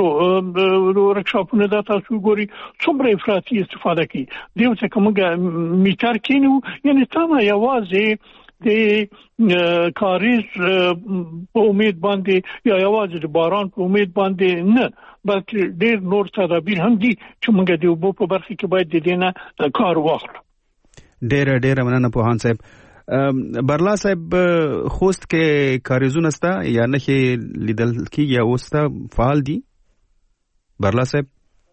منځلو ورکشاپونه دا تاسو وګورئ څومره افراطي استفاده کوي دیو څه کومه میټر کینو یعنی تمه یوازې د کاریز په امید باندې یا یوازې د باران په امید باندې نه بلکې ډېر نور تدابیر هم دي چې موږ د اوبو په برخه کې باید د دې نه کار واخلو ډېر ډېر مننه پوهان صاحب برلا صاحب خوست کې کاریزونه ستا یا نه کې لیدل کیږي او ستا فعال دي برلا صاحب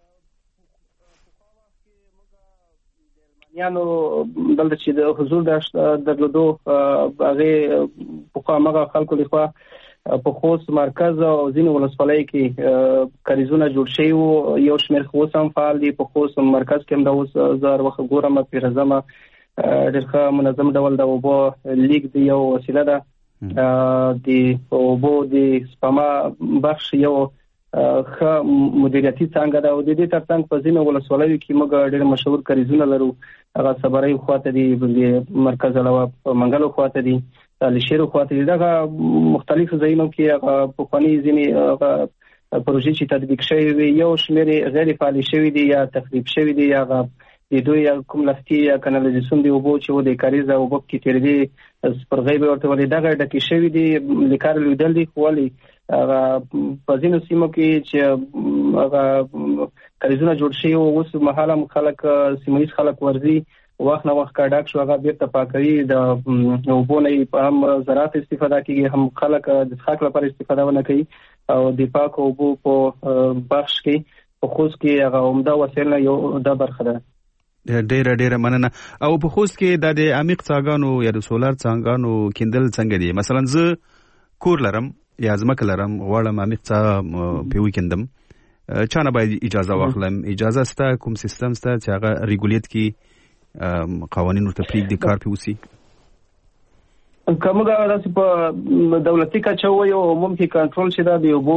یانو دلته چې د حضور د درلودو هغه په کومه خلکو لخوا په خوست مرکز او ځینې ولسوالۍ کې کاریزونه جوړ شوي وو یو شمېر خوست هم فعال دي په خوست مرکز کې هم د اوس زار وخت ګورم پیرزمه ډېر منظم ډول د اوبو لیک دی یو وسیله ده د اوبو د سپما بخش یو ښه مدیریتي څنګه ده او د دې ترڅنګ په ځینو ولسوالیو کې موږ ډېر مشهور کاریزونه لرو هغه صبرای خواته دي د مرکز علاوه منګلو خواته دي لشیرو خواته دي دا مختلف ځایونو کې هغه په خوني ځینې پروژې چې تطبیق شوی وي یو شمېر غیر فعال شوی دي یا تخریب شوی دي یا د دوی کوم لختي یا کانالیزاسیون دی وبو چې و د کاریزه او وب کې تیر دي سپرغې به ورته ولې دغه ډکه شوی دی لیکار لیدل دي خولي هغه په ځینو سیمو کې چې هغه کاریزونه جوړ شي او اوس مهاله خلک سیمایي خلک ورزي وخت نه وخت کاډاک شو هغه بیرته پاکوي د وبونه په هم زراعت استفاده کوي هم خلک د څښاک لپاره استفاده ونه کوي او د پاکو وبو په بخش کې په خوست کې هغه عمده وسیله یو د برخه ده. ډېر ډېر مننه. او په خوست کې د عمیق څاګانو یا د سولر څاګانو کیندل څنګه دي؟ مثلا زه کور لرم یا ځمکه لرم غواړم عمیق څا په وکندم چانه باید اجازه واخلم؟ اجازه ستا کوم سیستم ستا چې هغه ریګولیټ کی قوانین ورته پریږدي کار په وسی؟ کومه داسې په دولتي کچه وایو ممکن کنټرول شي د یو بو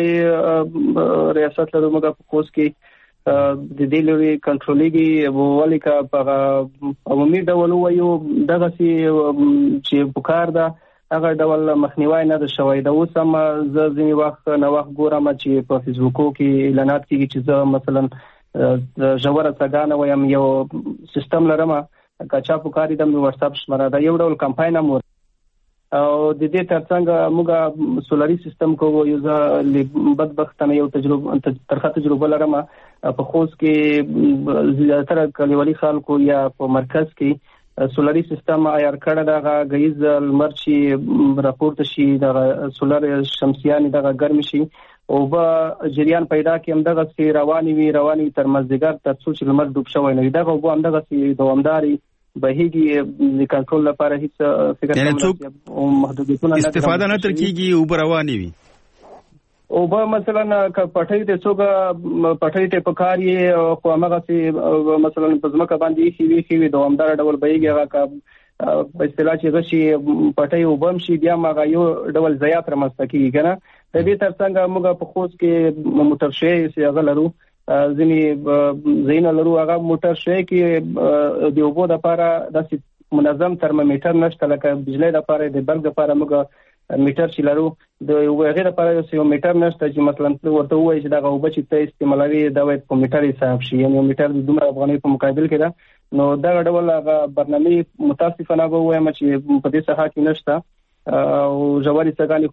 انرژي ریاست لرو موږ په کوس کې د دې لوري کنټرولېږي ولې کا په عمومي ډول وایو دغه چې په کار ده هغه ډول مخنیوي نه ده شوی. د اوس هم زه ځینې وخت نه وخت ګورم چې په فیسبوکو کې اعلانات کیږي چې زه مثلا ژوره څنګه وایم یو سیستم لرم کچا په کاری د واتس اپ شماره دا یو ډول کمپاین هم او د دې ترڅنګ موږ سولاري سیستم کوو یو ځل بدبختانه یو تجربه ترخه تجربه لرم په خوست کې زیاتره کلیوالي خلکو یا په مرکز کې سولاري سیستم عیار کړه دغه غیز المرچی راپورته شي دغه سولر شمسیان دغه ګرم شي او به جریان پیدا کې هم دغه سی رواني وی رواني تر مزدګر تر څو چې لمر ډوب شوی نه دغه وبو هم دغه سی دوامداري بهيږي د کنټرول لپاره هیڅ فکر نه او محدودیتونه استفاده نه تر کیږي او رواني وي او به مثلا ک پټای ته څوګه پټای ته پکاري او هغه سی مثلا په ځمکه باندې شي وی شي دوامدار ډول بهيږي هغه په اصطلاح چې غشي پټای وبم شي بیا مغه یو ډول زیات رامسته کیږي کنه. د دې ترڅنګ موږ په خوست کې موټر شي چې هغه لرو ځینې زین لرو هغه موټر شي کې د وبو د لپاره د منظم ترمامیټر نشته لکه بجلی د لپاره د بلګ لپاره موږ میټر چې لرو د وغیرہ لپاره یو میټر نشته چې مثلا ورته وایي چې دا وبو چې ته استعمالوي دا وایي په میټر حساب شي یعنی میټر د دومره افغاني په مقابل کې ده نو دا ډول هغه برنامه متاسفانه به وایم چې په دې څخه کې نشته او جواري څنګه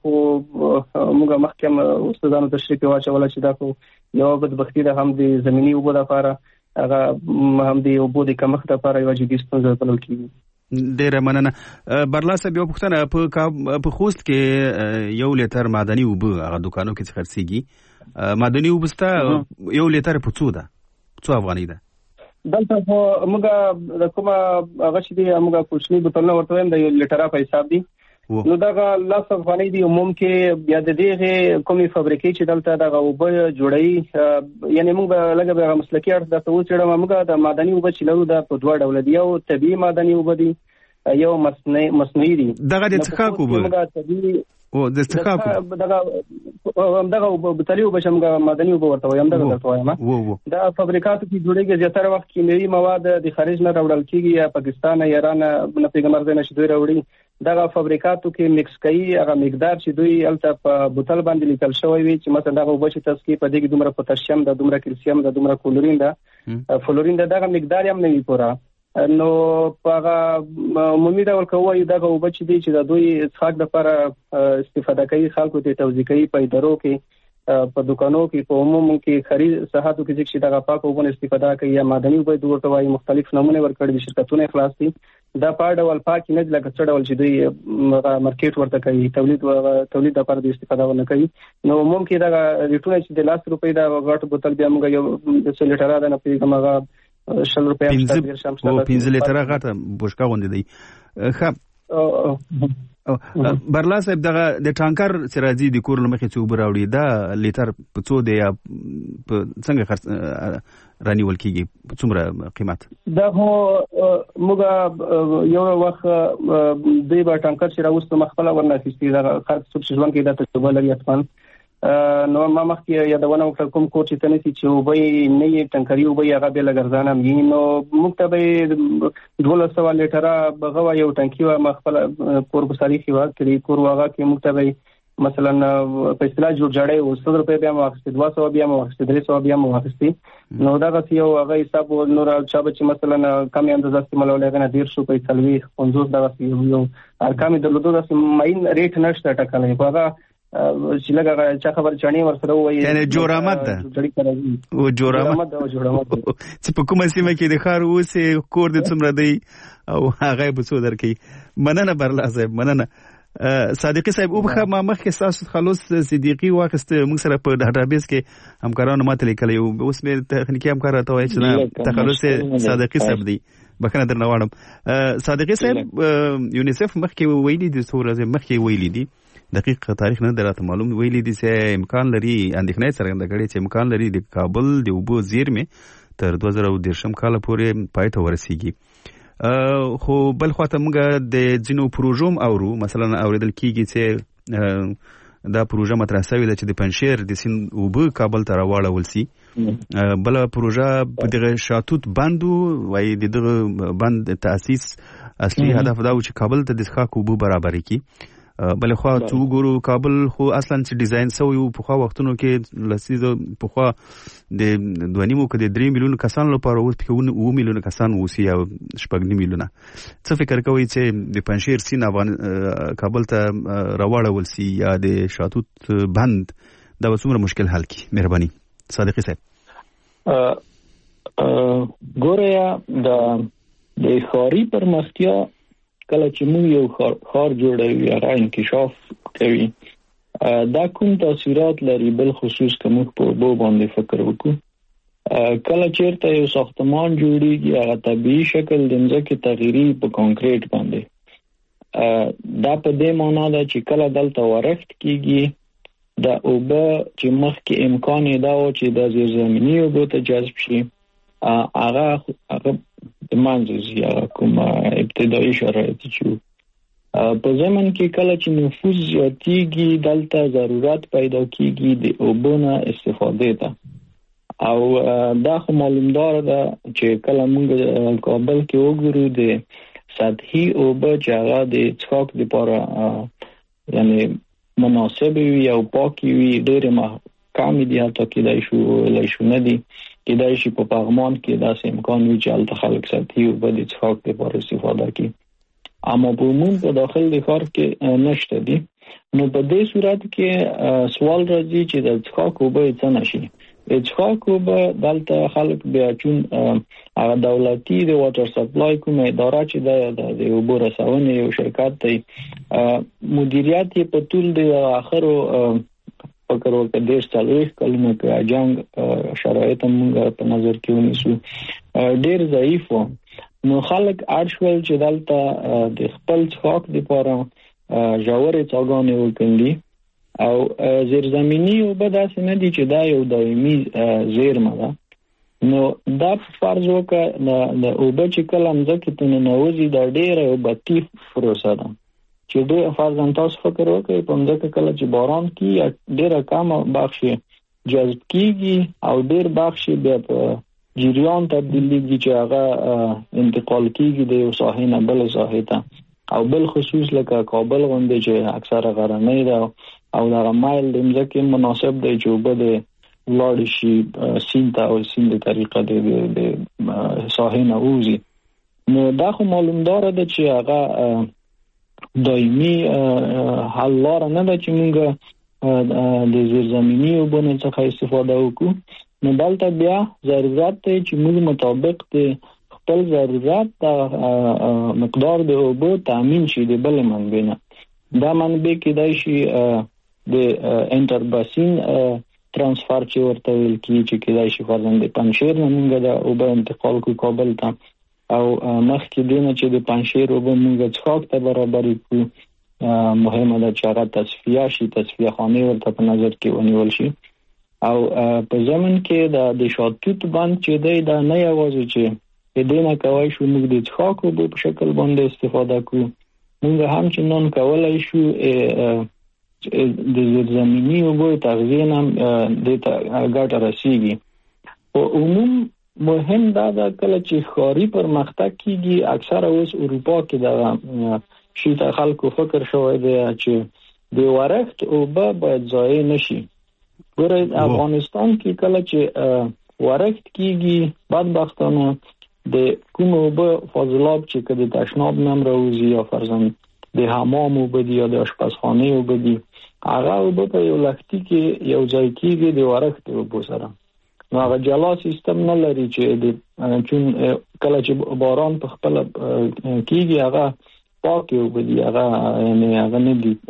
خو موږ محکم استادانو تشریح واچول چې دا خو یو بدبختی ده هم د زمینی وبو لپاره هغه هم د وبو د کمښت لپاره یو جدي ستونزه بلل کیږي. ډېر مننه. برلاسه بیا پښتنه په خوست کې یو لیټر معدني وبو هغه دکانو کې خرڅيږي معدني وبستا یو لیټر په څو ده څو افغاني ده؟ دلته خو موږ د کومه هغه چې دی موږ کوچنی بوتلونه ورته وایم د یو لیټر په حساب دی نو دغه لاس افغاني دی عموم کې بیا د دې کومي فابریکې چې دلته دغه وبو جوړي یعنی موږ لګه به مسلکي اړه د توڅړه موږ د معدني وبو چې لرو د په دوه ډول دی یو طبيعي معدني وبو دی یو مصنوعي مصنوعي دی دغه د څخه کوبه او د څخه دغه دغه بوتلي وبو چې موږ معدني وبو ورته وایم دغه ورته وایم دا فابریکاتو کې جوړيږي زیاتره وخت کیمیاوي مواد د خارج نه راوړل کیږي یا پاکستان ایران نه پیغمبر نه شي دوی راوړي دغه فابریکاتو کې مکس کوي هغه مقدار چې دوی الته په بوتل باندې لیکل شوی وي چې مثلا دغه وبو چې تاسو کې په دې کې دومره پوتاشیم ده دومره کلسیم ده دومره کلورین ده فلورین ده دغه مقدار هم نه وي پورا نو په عمومي ډول کوي دغه وبو چې دي چې د دوی څخه د لپاره استفاده کوي خلکو ته توزیع کوي په ادارو کې په دکانو کې په عموم کې خرید صحاتو کې چې دغه پاک وبو استفاده کوي یا معدني وبو ورته وايي مختلف نمونه ورکړي دي شرکتونه خلاص دي دا په ډول پاک نه لکه څه ډول چې دوی مارکیټ ورته کوي تولید تولید لپاره د استفاده ونه کوي نو ممکن دا ریټونه چې د لاس روپۍ دا غټ بوتل بیا موږ یو د څو لیټر دا نه پیګم هغه شل روپۍ او پنځه لیټر غټه بوشکا غوندې دی ښه برلا صاحب دغه د ټانکر سرازي د کور لمخې څو براوړي دا لیټر په څو دی یا څنګه خرڅ رانیول کیږي څومره قیمت دا هو موږ یو وخت دوی به ټانکر چې راوستو مخبله ورناخستي دا خرڅ څو ژوند کې دا تجربه لري اتمن نو ما مخکې یادونه وکړه کوم کور چې تنسي چې وبې نه یې ټانکري وبې هغه به لګرځانه مې نو مکتبه دوله سو لیټره بغوا یو ټانکی و مخبله کور بسالي خو کړي کور واغه کې مکتبه مثلا په اصطلاح جوړ جړې او ستر روپے بیا واخستې دوه سوه بیا واخستې درې سوه بیا واخستې نو دا غسی یو هغه حساب نور چا چې مثلا کم اندازه استعمالول غنه ډیر شو په تلوي پنځوس دا غسی یو ارقام درلودو د ماین ریټ نشته ټکلې هغه چې لګا چا خبر چانی ورسره وایي یعنی جوړامت ده او جوړامت او جوړامت چې په کومه سیمه کې د خار اوسه کور د څومره دی او هغه به څو درکې مننه برلا صاحب مننه صادقي صاحب او بخا ما مخکې تاسو خلاص صدیقي واخست موږ سره په ډاټابیس کې همکارانو ماته لیکلی او اوس مې تخنیکی همکار راته وایي چې تخلص صادقي صاحب دی بخنه درنه واړم صادقي صاحب یونیسف مخکې ویلي دي څو ورځې مخکې ویلي دي دقیق تاریخ نه دراته معلوم ویلي دي چې امکان لري اندېښنه څرګنده کړي چې امکان لري د کابل د اوبو زیرمې تر دوه زره دېرشم کال پورې پای ته ورسیږي خو بل خواته موږ د ځینو پروژوم اورو مثلا اوریدل کیږي چې دا پروژه مطرح شوې ده چې د پنشیر د سیند اوبو کابل ته راوړل شي بل پروژه په دغه شاتوت بندو وای دغه بند تاسیس اصلي هدف دا و چې کابل ته د ښاک اوبو برابر کړي بل خو تو ګورو کابل خو اصلا چې ډیزاین سوی په خو وختونو کې لسیزه په خو د دوه نیمو کې د درې میلیون کسان لپاره اوس په اوه میلیون کسان اوسي او شپږ نیم میلیونه څه فکر کوي چې د پنشیر سین افغان کابل ته راوړل سي یا د شاتوت بند دا څومره مشکل حل کی مهرباني صادقي صاحب ګوریا د د خاري پرمختیا کله چې موږ یو خار, خار جوړوي یا انکشاف کوي دا کوم تاثیرات لري بل خصوص کوم په بو باندې فکر وکړو کله چیرته یو ساختمان جوړیږي هغه طبيعي شکل د ځمکې تغیري په کانکریټ باندې دا په دې معنی ده چې کله دلته ورښت کیږي دا اوبه چې مخکې امکان دا و چې د زیرزمینی اوبو ته جذب شي هغه هغه د منځي یا کوم ابتدایي شرایط چې په زمن کې کله چې نفوذ زیاتیږي دلته ضرورت پیدا کیږي د اوبونه استفاده ته او دا خو معلومدار ده چې کله موږ کابل کې وګورو د سطحي اوبه چې هغه د څښاک لپاره یعنی مناسب وي او پاکي وي ډېر کم دي حتی کېدای شو لای شو نه دي کېدای شي په پغمان کې داسې امکان وي چې الته خلک ساتي او به د څښاک لپاره استفاده کوي اما په عموم په داخل د ښار کې نشته دي نو په دې صورت کې سوال راځي چې د څښاک اوبه څه نشي د څښاک اوبه دلته خلک بیا چون هغه دولتي د واټر سپلای کومه اداره چې د اوبو رسونې یو شرکت دی مدیریت یې په ټول د اخرو فکر وکړه د څلويخ کلونو کې جنگ شرایط موږ په نظر کې ونیسو ډېر ضعیف و نو خلک اړشول چې دلته د خپل څښاک لپاره ژورې څاګانې وکړي او زیرزمینی اوبه داسې نه دي چې دا یو دایمي زیرمه ده نو دا فرض وکړه د اوبه چې کله مځکې ته ننوځي دا ډېره یو بطي پروسه ده چې ډېر فرضاً تاسو فکر وکړئ په مځکه کله چې باران کیږي ډېره کمه بخش جذب کیږي او ډېر بخش بیا په جریان تبدیلیږي چې هغه انتقال کیږي د یو ساحې نه بل ساحې ته او بل خصوص لکه کابل غونډې چې اکثره غرنۍ ده او دا مایل د مځکې مناسب دی چې اوبه د ولاړ شي سیند ته او سیند د طریقه د ساحې نه وځي نو دا خو معلومدار ده چې هغه دایمي حل لار نه ده چې موږ د زیرزمینی اوبو څخه استفاده وکړو نو دلته بیا ضرورت دی چې موږ مطابق د خپل ضرورت د مقدار د اوبو تامین شي د بل منبع نه دا منبع کېدای شي د انټرباسین ترانسفر چې ورته ویل کیږي چې کېدای شي فرضاً د پنشیر نه موږ د اوبو انتقال کو کابل ته او مخکې دینه چې د پنشیر اوبه موږ څښاک ته برابر کړو مهمه ده چې هغه تصفیه شي تصفیه خانه ورته په نظر کې ونیول شي او په زمن کې د شاتوت بند چې دی دا نه یوازې چې د دینه کوي شو موږ د څښاک اوبه په شکل باندې استفاده کوو موږ هم چې نن کولای شو د زیرزمینی اوبو تغذیه هم د ګټه رسیږي او عموم مهم دا ده کله چې خاري پرمختګ کیږي اکثره اوس اروپا کې دا شي ته خلکو فکر شوی دی چې د ورښت اوبه باید ضایع نشي. ګوره افغانستان کې کله چې ورښت کیږي بدبختانه د کوم اوبه فاضلاب چې کده تشناب نم راوځي یا فرضاً د حمام اوبه دي یا د آشپزخانه اوبه دي هغه اوبه په یو لختي کې یو ځای کېږي د ورښت اوبو سره. نو هغه جلا سیستم نه لري چې د چون کله چې باران په خپل کېږي هغه پاک اوبه دي، هغه یعنی هغه نه دي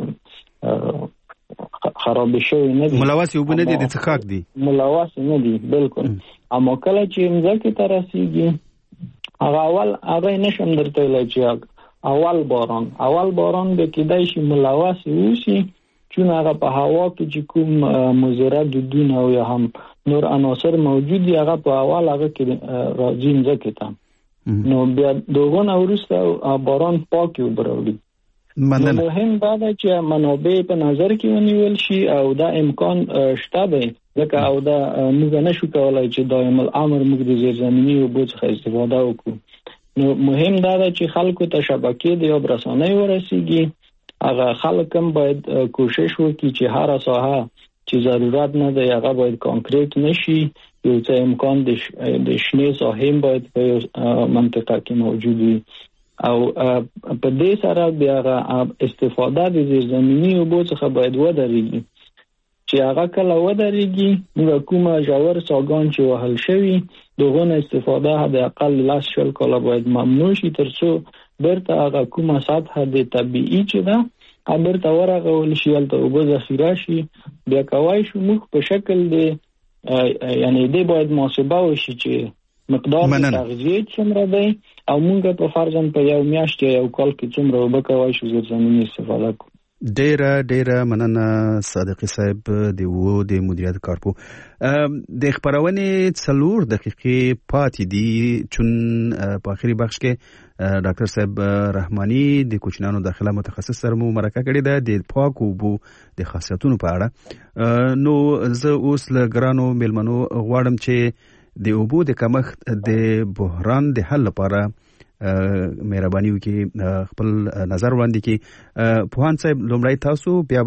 خراب شوی نه دي، ملوث اوبه نه دي، د څښاک دي، ملوث نه دي بالکل. اما کله چې مځکه ته رسیږي هغه اول هغه نشم درته ویلای چې اول باران اول باران به کېدای شي ملوث وشي چون هغه په هوا کې چې کوم مضره دودونه او یا هم نور عناصر موجود دي هغه په اول هغه کې راځي مځکه ته. نو بیا دغه وروسته باران پاک وبروي. مننه. مهم دا ده چې منابع په نظر کې ونیول شي او دا امکان شته دی ځکه او دا موږ نشو کولای چې دائم الامر موږ د زیرزمینی اوبو څخه استفاده وکړو. نو مهم دا ده چې خلکو ته شبکې د آب رسانۍ ورسیږي. هغه خلک هم باید کوشش وکړي چې هر ساحه چې ضرورت نه دی هغه باید کانکریټ نشي. یو څه امکان د شنې ساحې باید په منطقه کې موجود وي او په دې سره بیا استفاده د زیرزمینی اوبو څخه باید ودرېږي چې هغه کله ودرېږي نو کومه ژور څاګان چې وهل شوي دغه استفاده حد اقل لاس شل کاله باید ممنوع شي ترڅو برته هغه کومه سطح د طبيعي چې ده برته ورغول شي البته اوبه ذخیره شي. بیا کوای شو موږ په شکل د یعنی د باید محاسبه وشي چې مقدار تغذیه څومره دی او موږ په فرضاً په یو میاشت یا یو کال کې څومره اوبه کوای شو زیرزمینی استفاده کوو. ډیره ډیره مننه صادقي صاحب د وو د مدیریت کارپو. د خبرونه څلور دقیقې پاتې دي چون په اخري بخش کې ډاکټر صاحب رحماني د کوچنانو داخله متخصص سره مو مرکه کړې ده د پاک اوبو د خاصیتونو په اړه. نو زه اوس له ګرانو میلمنو غواړم چې د اوبو د کمښت د بحران د حل لپاره مهرباني وکړي خپل نظر وړاندې کړي. پوهان صاحب لومړی تاسو بیا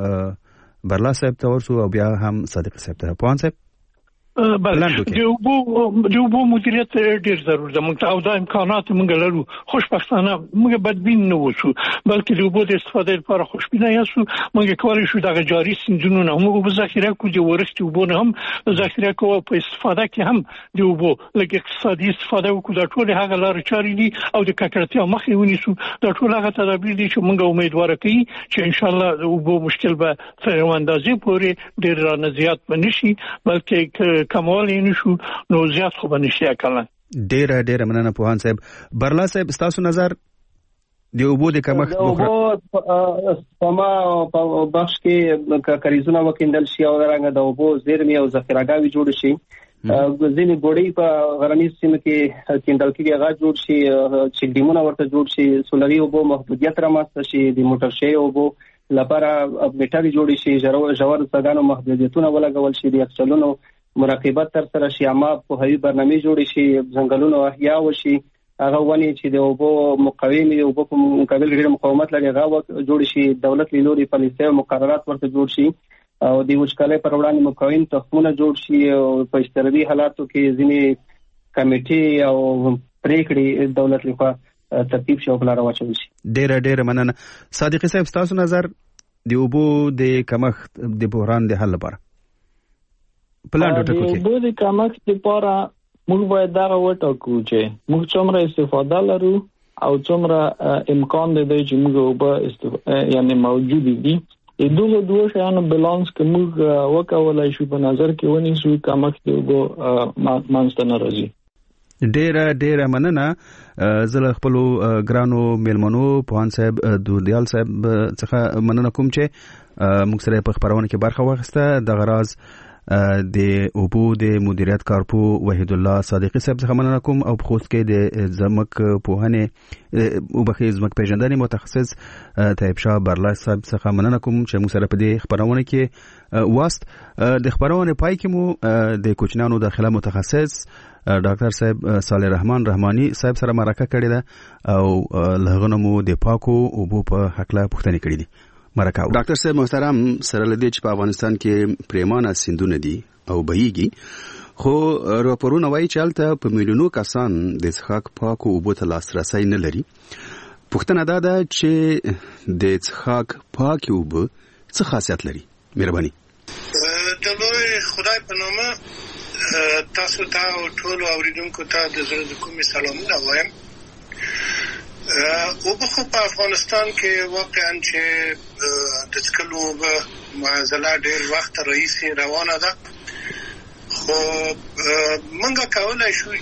به برلا صاحب ته ورسو او بیا هم صادق صاحب ته. پوهان صاحب بله د اوبو د اوبو مدیریت ډیر ضروري ده. موږ او دا امکانات موږ لرو. خوشبختانه موږ بدبین نه وشو بلکې د اوبو د استفادې لپاره خوشبینه یاسو. موږ کولای شو د جاري سیندونو نه موږ به ذخیره کوو د ورښت اوبو نه هم ذخیره کوو په استفاده کې هم د اوبو لکه اقتصادي استفاده وکړو. دا ټول هغه لارې چارې دي او د ککړتیا مخې ونیسو. دا ټول هغه تدابیر دي چې موږ امیدوار کوي چې ان شاء الله د اوبو مشکل به تر یو اندازې پورې ډیر نه زیات بنشي بلکې کمال یې نشو نو زیات خو بنشي اکلن. ډیره ډیره مننه پوهان صاحب. برلا صاحب تاسو نظر د اوبو د کمښت اوبو سپما په بخش کې کاریزونه وکیندل شي او درنګ د اوبو زیرمې او ذخیرهګاوي جوړ شي. ځینې ګوړې په غرنیز سیمه کې کیندل کېږي هغه جوړ شي چې ډیمونه ورته جوړ شي. سولري اوبو محدودیت رامنځته شي. د موټر شي اوبو لپاره میټري جوړ شي. ژور څاګانو محدودیتونه ولګول شي. د اکسلونو مراقبت تر سره شي. عامه په هوی برنامه جوړ شي. ځنګلونو احیا وشي. هغه ونی چې د اوبو مقاوم دي اوبو په مقابل ډېر مقاومت لري هغه جوړ شي. دولت لوري پالیسي او مقررات ورته جوړ شي او د وشکالۍ پر وړاندې مقاوم تخمونه جوړ شي. او په اشتراکي حالاتو کې ځینې کمیټي او پریکړې دولت لخوا ترتیب شي او بلاره واچول شي. ډېر ډېر مننه. صادقي صاحب تاسو نظر د اوبو د کمښت د بحران د حل لپاره پلان ټاکو کې؟ د اوبو د کمښت لپاره موږ باید دا وټاکو چې موږ څومره استفاده لرو او څومره امکان دی چې موږ اوبه یعنی موجود دي. د دوه دوه شانو بالانس کې موږ وکولای شو په نظر کې ونیسو کمښت د اوبو منځته نه راځي. ډیره ډیره مننه. زه خپل ګرانو میلمنو پوهان صاحب دودیال صاحب څخه مننه کوم چې موږ سره په خبرونه کې برخه واخیسته. د غراز د اوبو د مدیریت کارپو وحید الله صادقي صاحب څخه مننه کوم او په خصوص کې د زمک پوهنې او بخې زمک پیژندنې متخصص طیب شاه برلا صاحب څخه مننه کوم چې موږ سره په دې خبرونه کې واست. د خبرونه پای کې مو د کوچنانو داخله متخصص ډاکټر صاحب صالح رحمان رحماني صاحب سره مرکه کړې ده او لغونه مو د پاکو اوبو په حق لا پوښتنه کړې دي. مرکه. ډاکټر صاحب محترم، سره لدی چې په افغانستان کې پریمانه سیندونه دي او بهيږي، خو راپورونه وایي چې هلته په میلیونو کسان د څښاک پاکو اوبو ته لاسرسی نه لري. پوښتنه دا ده چې د څښاک پاکې اوبه څه خاصیت لري؟ مهرباني. د لوی خدای په نامه تاسو ته او ټولو اوریدونکو ته د زړه د کومې سلامونه وایم. اوبه خو په افغانستان کې واقعا چې د څښلو اوبه معضله ډېر وخت راهیسې روانه ده، خو موږ کولی شو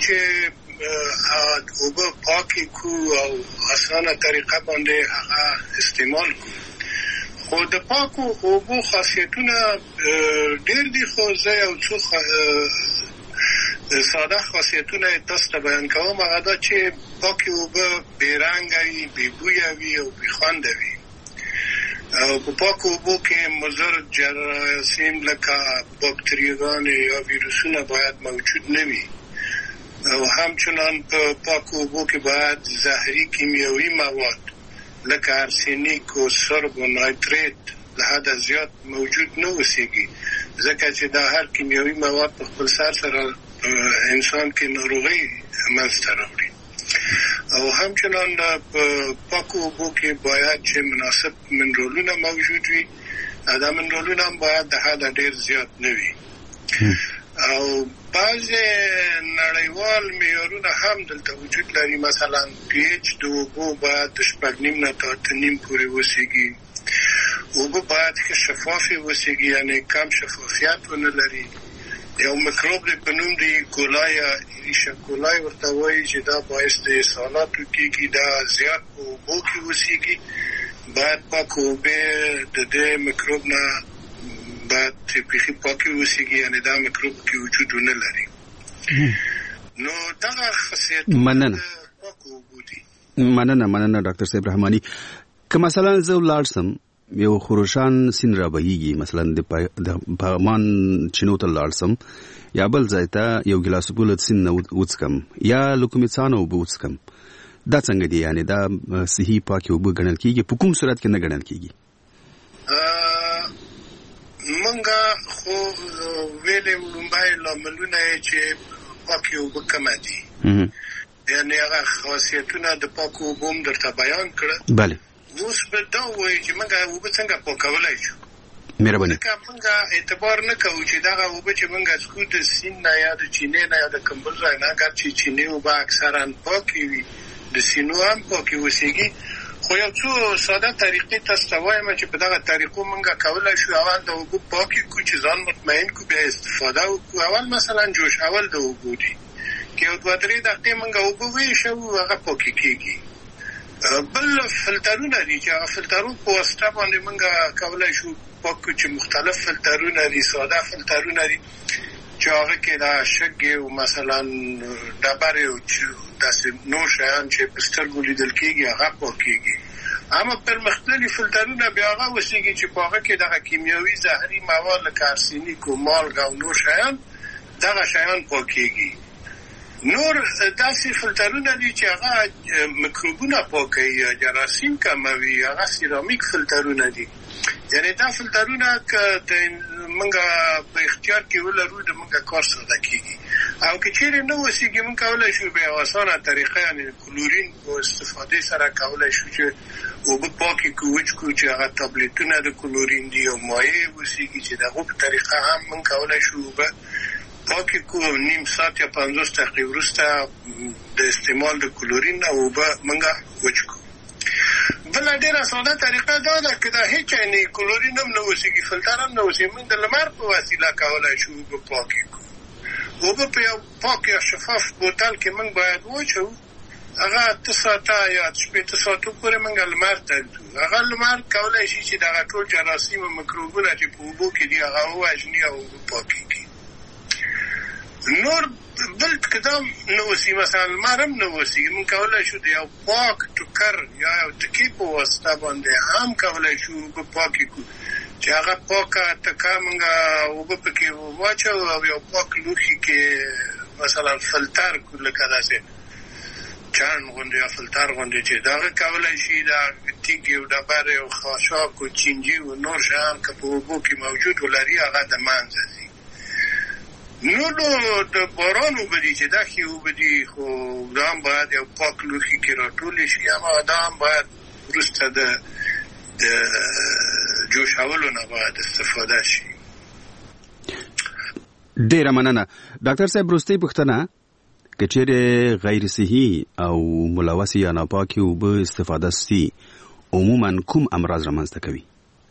چې اوبه پاکې کړو او اسانه طریقه باندې هغه استعمال کړو. خو د پاکو اوبو خاصیتونه ډېر دي، خو زه یو څو ساده خاصیتونه تاسو ته بیان کوم. هغه دا چې پاکې اوبه بې رنګه وي، بې بویه وي او بې خونده وي. او په پاکو اوبو کې مضر جراثیم لکه باکتریاګانې یا ویروسونه باید موجود نه وي. او همچنان په پاکو اوبو کې باید زهري کیمیاوي مواد لکه ارسنیک او سرب و نایتریت له حده زیات موجود نه اوسېږي، ځکه چې دا هر کیمیاوي مواد په خپل سر سره انسان کې ناروغي منځته راوړي. او همچنان په پاکو اوبو کې باید چې مناسب منرالونه موجود وي، دا منرالونه هم باید د حده ډېر زیات نه وي. او بعضې نړیوال معیارونه هم دلته وجود لري، مثلا پی ایچ د اوبو باید د شپږ نیم نه تر اته نیم پورې اوسېږي. اوبه باید ښه شفافې اوسېږي، یعنې کم شفافیت ونه لري. یو میکروب دی په نوم د کولای یا ایریشیا ورته وایي چې دا باعث د اسهالاتو کېږي، دا زیات په اوبو کې اوسېږي. باید پاکې اوبه د دې میکروب نه باید بیخي پاکې اوسېږي، یعنې دا میکروب کې وجود ونه لري. نو دغه خاصیتونه د پاکو اوبو دي. مننه مننه ډاکټر صاحب رحماني. که مثلا زه ولاړ سم یو خروشان سیند را بهیږي، مثلا د پغمان چینو ته ولاړ سم یا بل ځای ته یو ګیلاس اوبه له سیند نه وڅښم یا له کومې څاه نه اوبه وڅښم، دا څنګه دي؟ یعنې دا صحي پاکې اوبه ګڼل کېږي؟ په کوم صورت کې نه ګڼل کېږي؟ منګه خو ویلې لومبای لاملونه چې پاکې اوبه کمه دي، یعنې هغه خاصیتونه د پاکو اوبو هم درته بیان کړه. بله. اوس به دا ووایي چې موږ اوبه څنګه پاکولی شو. مهرباني. ځکه موږ اعتبار نه کوو چې دغه اوبه چې موږ څښو د سیند نه یا د چینې نه یا د کوم بل ځای نه، اګر چې چینې اوبه اکثرا پاکې وي، د سیندو هم پاکې اوسېږي. خو یو څو ساده طریقې تاسو ته وایم چې په دغه طریقو موږ کولی شو اول د اوبو پاکې کړو چې ځان مطمئن کړو، بیا استفاده وکړو. اول مثلا جوش اول د اوبو دي که یو دوه درې دقیقې موږ اوبه ویشو هغه پاکې کېږي. بل فلټرونه دي چې هغه فلټرونو په واسطه باندې موږ کولی شو پاک کړو، چې مختلف فلټرونه دي، ساده فلټرونه دي چې هغه کې دا شګې او مثلا ډبرې او داسې نور شیان چې په سترګو لیدل کېږي هغه پاکېږي. اما پرمختللي فلټرونه بیا هغه اوسېږي چې په هغه کې دغه کیمیاوي زهري مواد لکه ارسنیک او مالګه او نور شیان، دغه شیان پاکېږي. نور داسې فلټرونه دي چې هغه میکروبونه پاکوي یا جراثیم کموي، هغه سیرامیک فلټرونه دي. یعنې دا فلټرونه که د موږ په اختیار کې ولرو د موږ کار ساده کېږي. او که چیرې نه اوسېږي موږ کولی شو په یوه اسانه طریقه، یعنې کلورین په استفادې سره کولی شو چې اوبه پاکې کړو، وچ کړو، چې هغه تابلیتونه د کلورین دي او مایع اوسېږي چې د هغو په طریقه هم موږ کولی شو اوبه پاکې کړو. نیم ساعت یا پنځوس دقیقې وروسته د استعمال د کلورین نه اوبه موږ وچ کړو. بله ډېره ساده طریقه دا ده که دا هېڅ یعنې کلورین هم نه اوسېږي، فلټر هم نه اوسېږي، موږ د لمر په وسیله کولی شو اوبه پاکې کړو. اوبه په یو پاک یا شفاف بوتل کې موږ باید واچوو، هغه اته ساعته یا شپېته ساعتو پورې موږ لمر ته ږدو. هغه لمر کولی شي چې دغه ټول جراثیم او میکروبونه چې په اوبو کې دي هغه ووژني او اوبه پاکې کړي. نور بل کدام نه اوسي، مثلا لمر هم نه اوسي، موږ کولی شو د یو پاک ټوکر یا یو ټکي په واسطه باندې هم کولی شو اوبه پاکې کړو، چې هغه پاکه ټکه موږ اوبه پکې واچوو او یو پاک لوښي کې مثلا فلټر کړو، لکه داسې چان غونډه یا فلتر غونډه چې دا کولای شي دا تیږي او ډبره او خاشاک او چینجی او نور شیان که په اوبو کې موجود ولري هغه د منځه ځي. نو نو د باران اوبه دي چې دا ښې اوبه دي خو دا هم باید یو پاک لوښي کې راټولې شي اما دا هم باید وروسته د جوشولو نه باید استفاده شي. ډیره مننه. ډاکټر صاحب وروستۍ پوښتنه که چیرې غیر صحي او ملوث یا ناپاکې اوبه استفاده سي عموما کوم امراض رامنځته کوي؟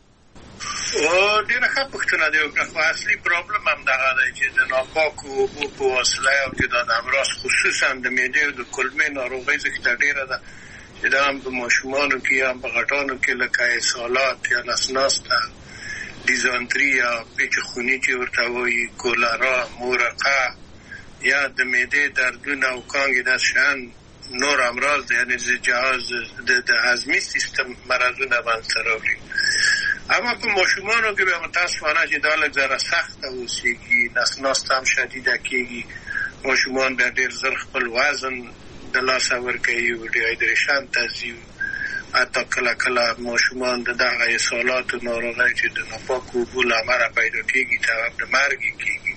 ډیره ښه پوښتنه دی. خو اصلي پرابلم هم دغه دی چې د ناپاکو اوبو په وسیله او کې دا د امراض خصوصا د معدې او د کولمې ناروغۍ ځکه ډیره ده چې دا هم په ماشومانو کې یا په غټانو کې لکه اسهالات یا نسناسته، دیزانتري یا پیچ خوني چې ورته وایي، کولرا، مورقه یا د معدې دردونه او کانګې داسې شیان نور امراض دی، یعنې د جهاز د هضمي سیستم مرضونه منځته راوړي. اما په ماشومانو کې به متاسفانه چې دا لږ ذره سخته اوسېږي، نسناسته هم شدیده کېږي، ماشومان بیا ډېر زر خپل وزن د لاسه ورکوي او ډیهایدریشن ته ځي. حتی کله کله ماشومان د دغه اسهالاتو ناروغۍ چې د ناپاکو اوبو له امله پیدا کېږي سبب د مرګ کېږي.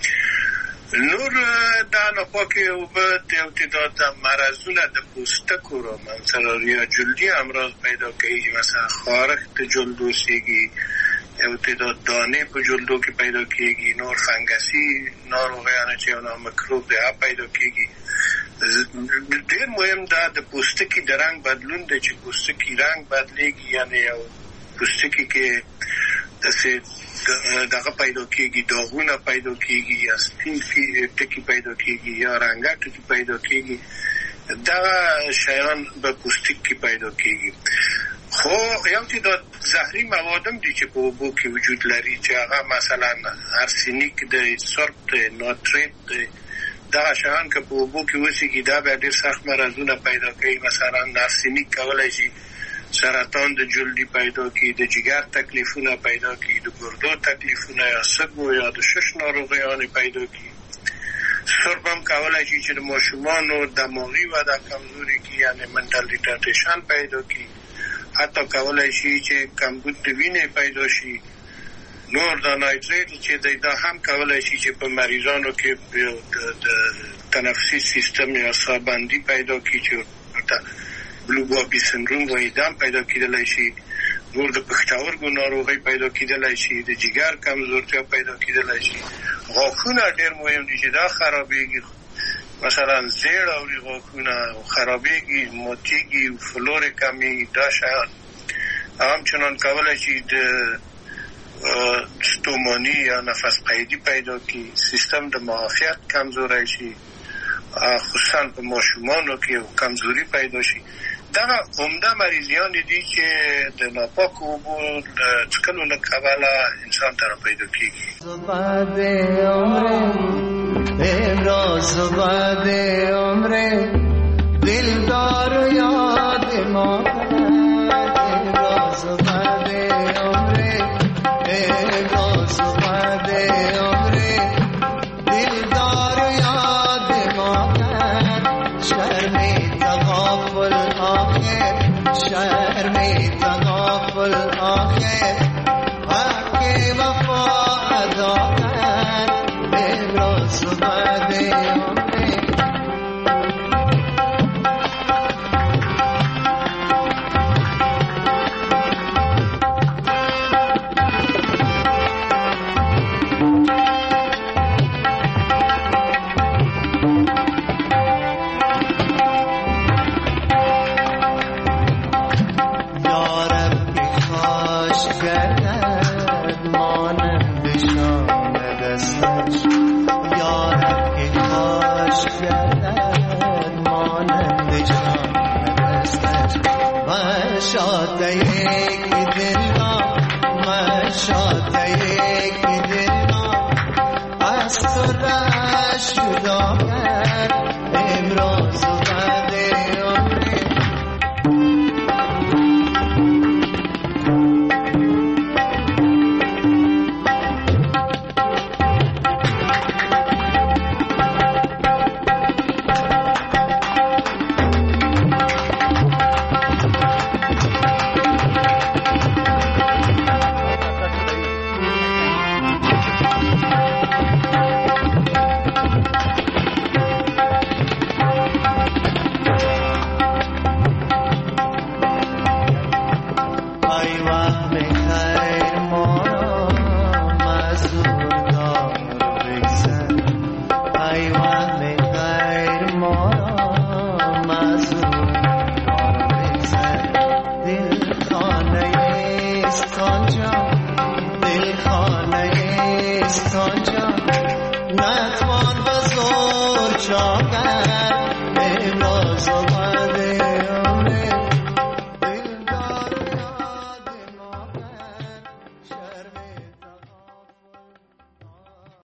نور دا ناپاکې اوبه یو تعداد د مرضونه د پوستکو رامنځته راوړي یا جلدي امراض پیدا کوي، مثلا خارښت د جلد اوسېږي، یو تعداد دانې په جلدو کې پیدا کېږي، نور فنګسي ناروغیانې چې یو میکروب دی هغه پیدا کېږي. ډېر مهم دا د پوستکي د رنګ بدلون دی چې پوستکي رنګ بدلېږي، یعنې یو پوستکي کې داسې دغه پیدا کېږي، داغونه پیدا کېږي یا سپین ټکي پیدا کېږي یا رنګه ټکي پیدا کېږي. دغه شیان په پوستکي کې پیدا کېږي. خو یو تعداد زهري مواد هم دي چې په اوبو کې وجود لري چې هغه مثلا ارسنیک دی، سرب دی، ناتریت دی. دغه شیان که په اوبو کې اوسېږي دا بیا ډېر سخت مرضونه پیدا کوي. مثلا ارسنیک کولی شي سرطان د جلدي پیدا کړي، د جگر تکلیفونه پیدا کړي، د ګردو تکلیفونه یا سږو یا د شش ناروغیانې پیدا کړي. سرب هم کولی شي چې د ماشومانو دماغي وده کمزوري کړي، یعنې منټل ریټارډیشن پیدا کړي. حتی کولی شي چې کمبود د وینې پیدا شي. نور دا نایتریت چې دی دا هم کولی شي چې په مریضانو کې د تنفسي سیستم یا ساه پیدا کړي چې ورته بلو بابي سندروم وایي، دا هم پیدا کېدلی شي. نور د پښتورګو ناروغۍ پیدا کېدلی شي، د جگر کمزورتیا پیدا کېدلی شي. غاښونه ډېر مهم دي چې دا خرابېږي، مثلا زیړ اوري غاښونه خرابېږي، ماتېږي، فلور کمېږي. دا شیان همچنان کولی شي د ستومانی یا نفس قیدی پیدا کړي، سیستم د معافیت کمزوری شي، خصوصا په ماشومانو کې کمزوري پیدا شي. دغه عمده مریضیان دي چې د ناپاکو اوبو د څښلو له کبله انسان ته پیدا کېږي. بعد عمر امروز بعد عمر دلدار یاد ما امروز بعد عمر امروز بعد عمر دلدار یاد ما شرم تغافل آخر شرم تغافل آخر حق وفا ادا کرد امروز بعد عمر. جان نتوان به زور چاکر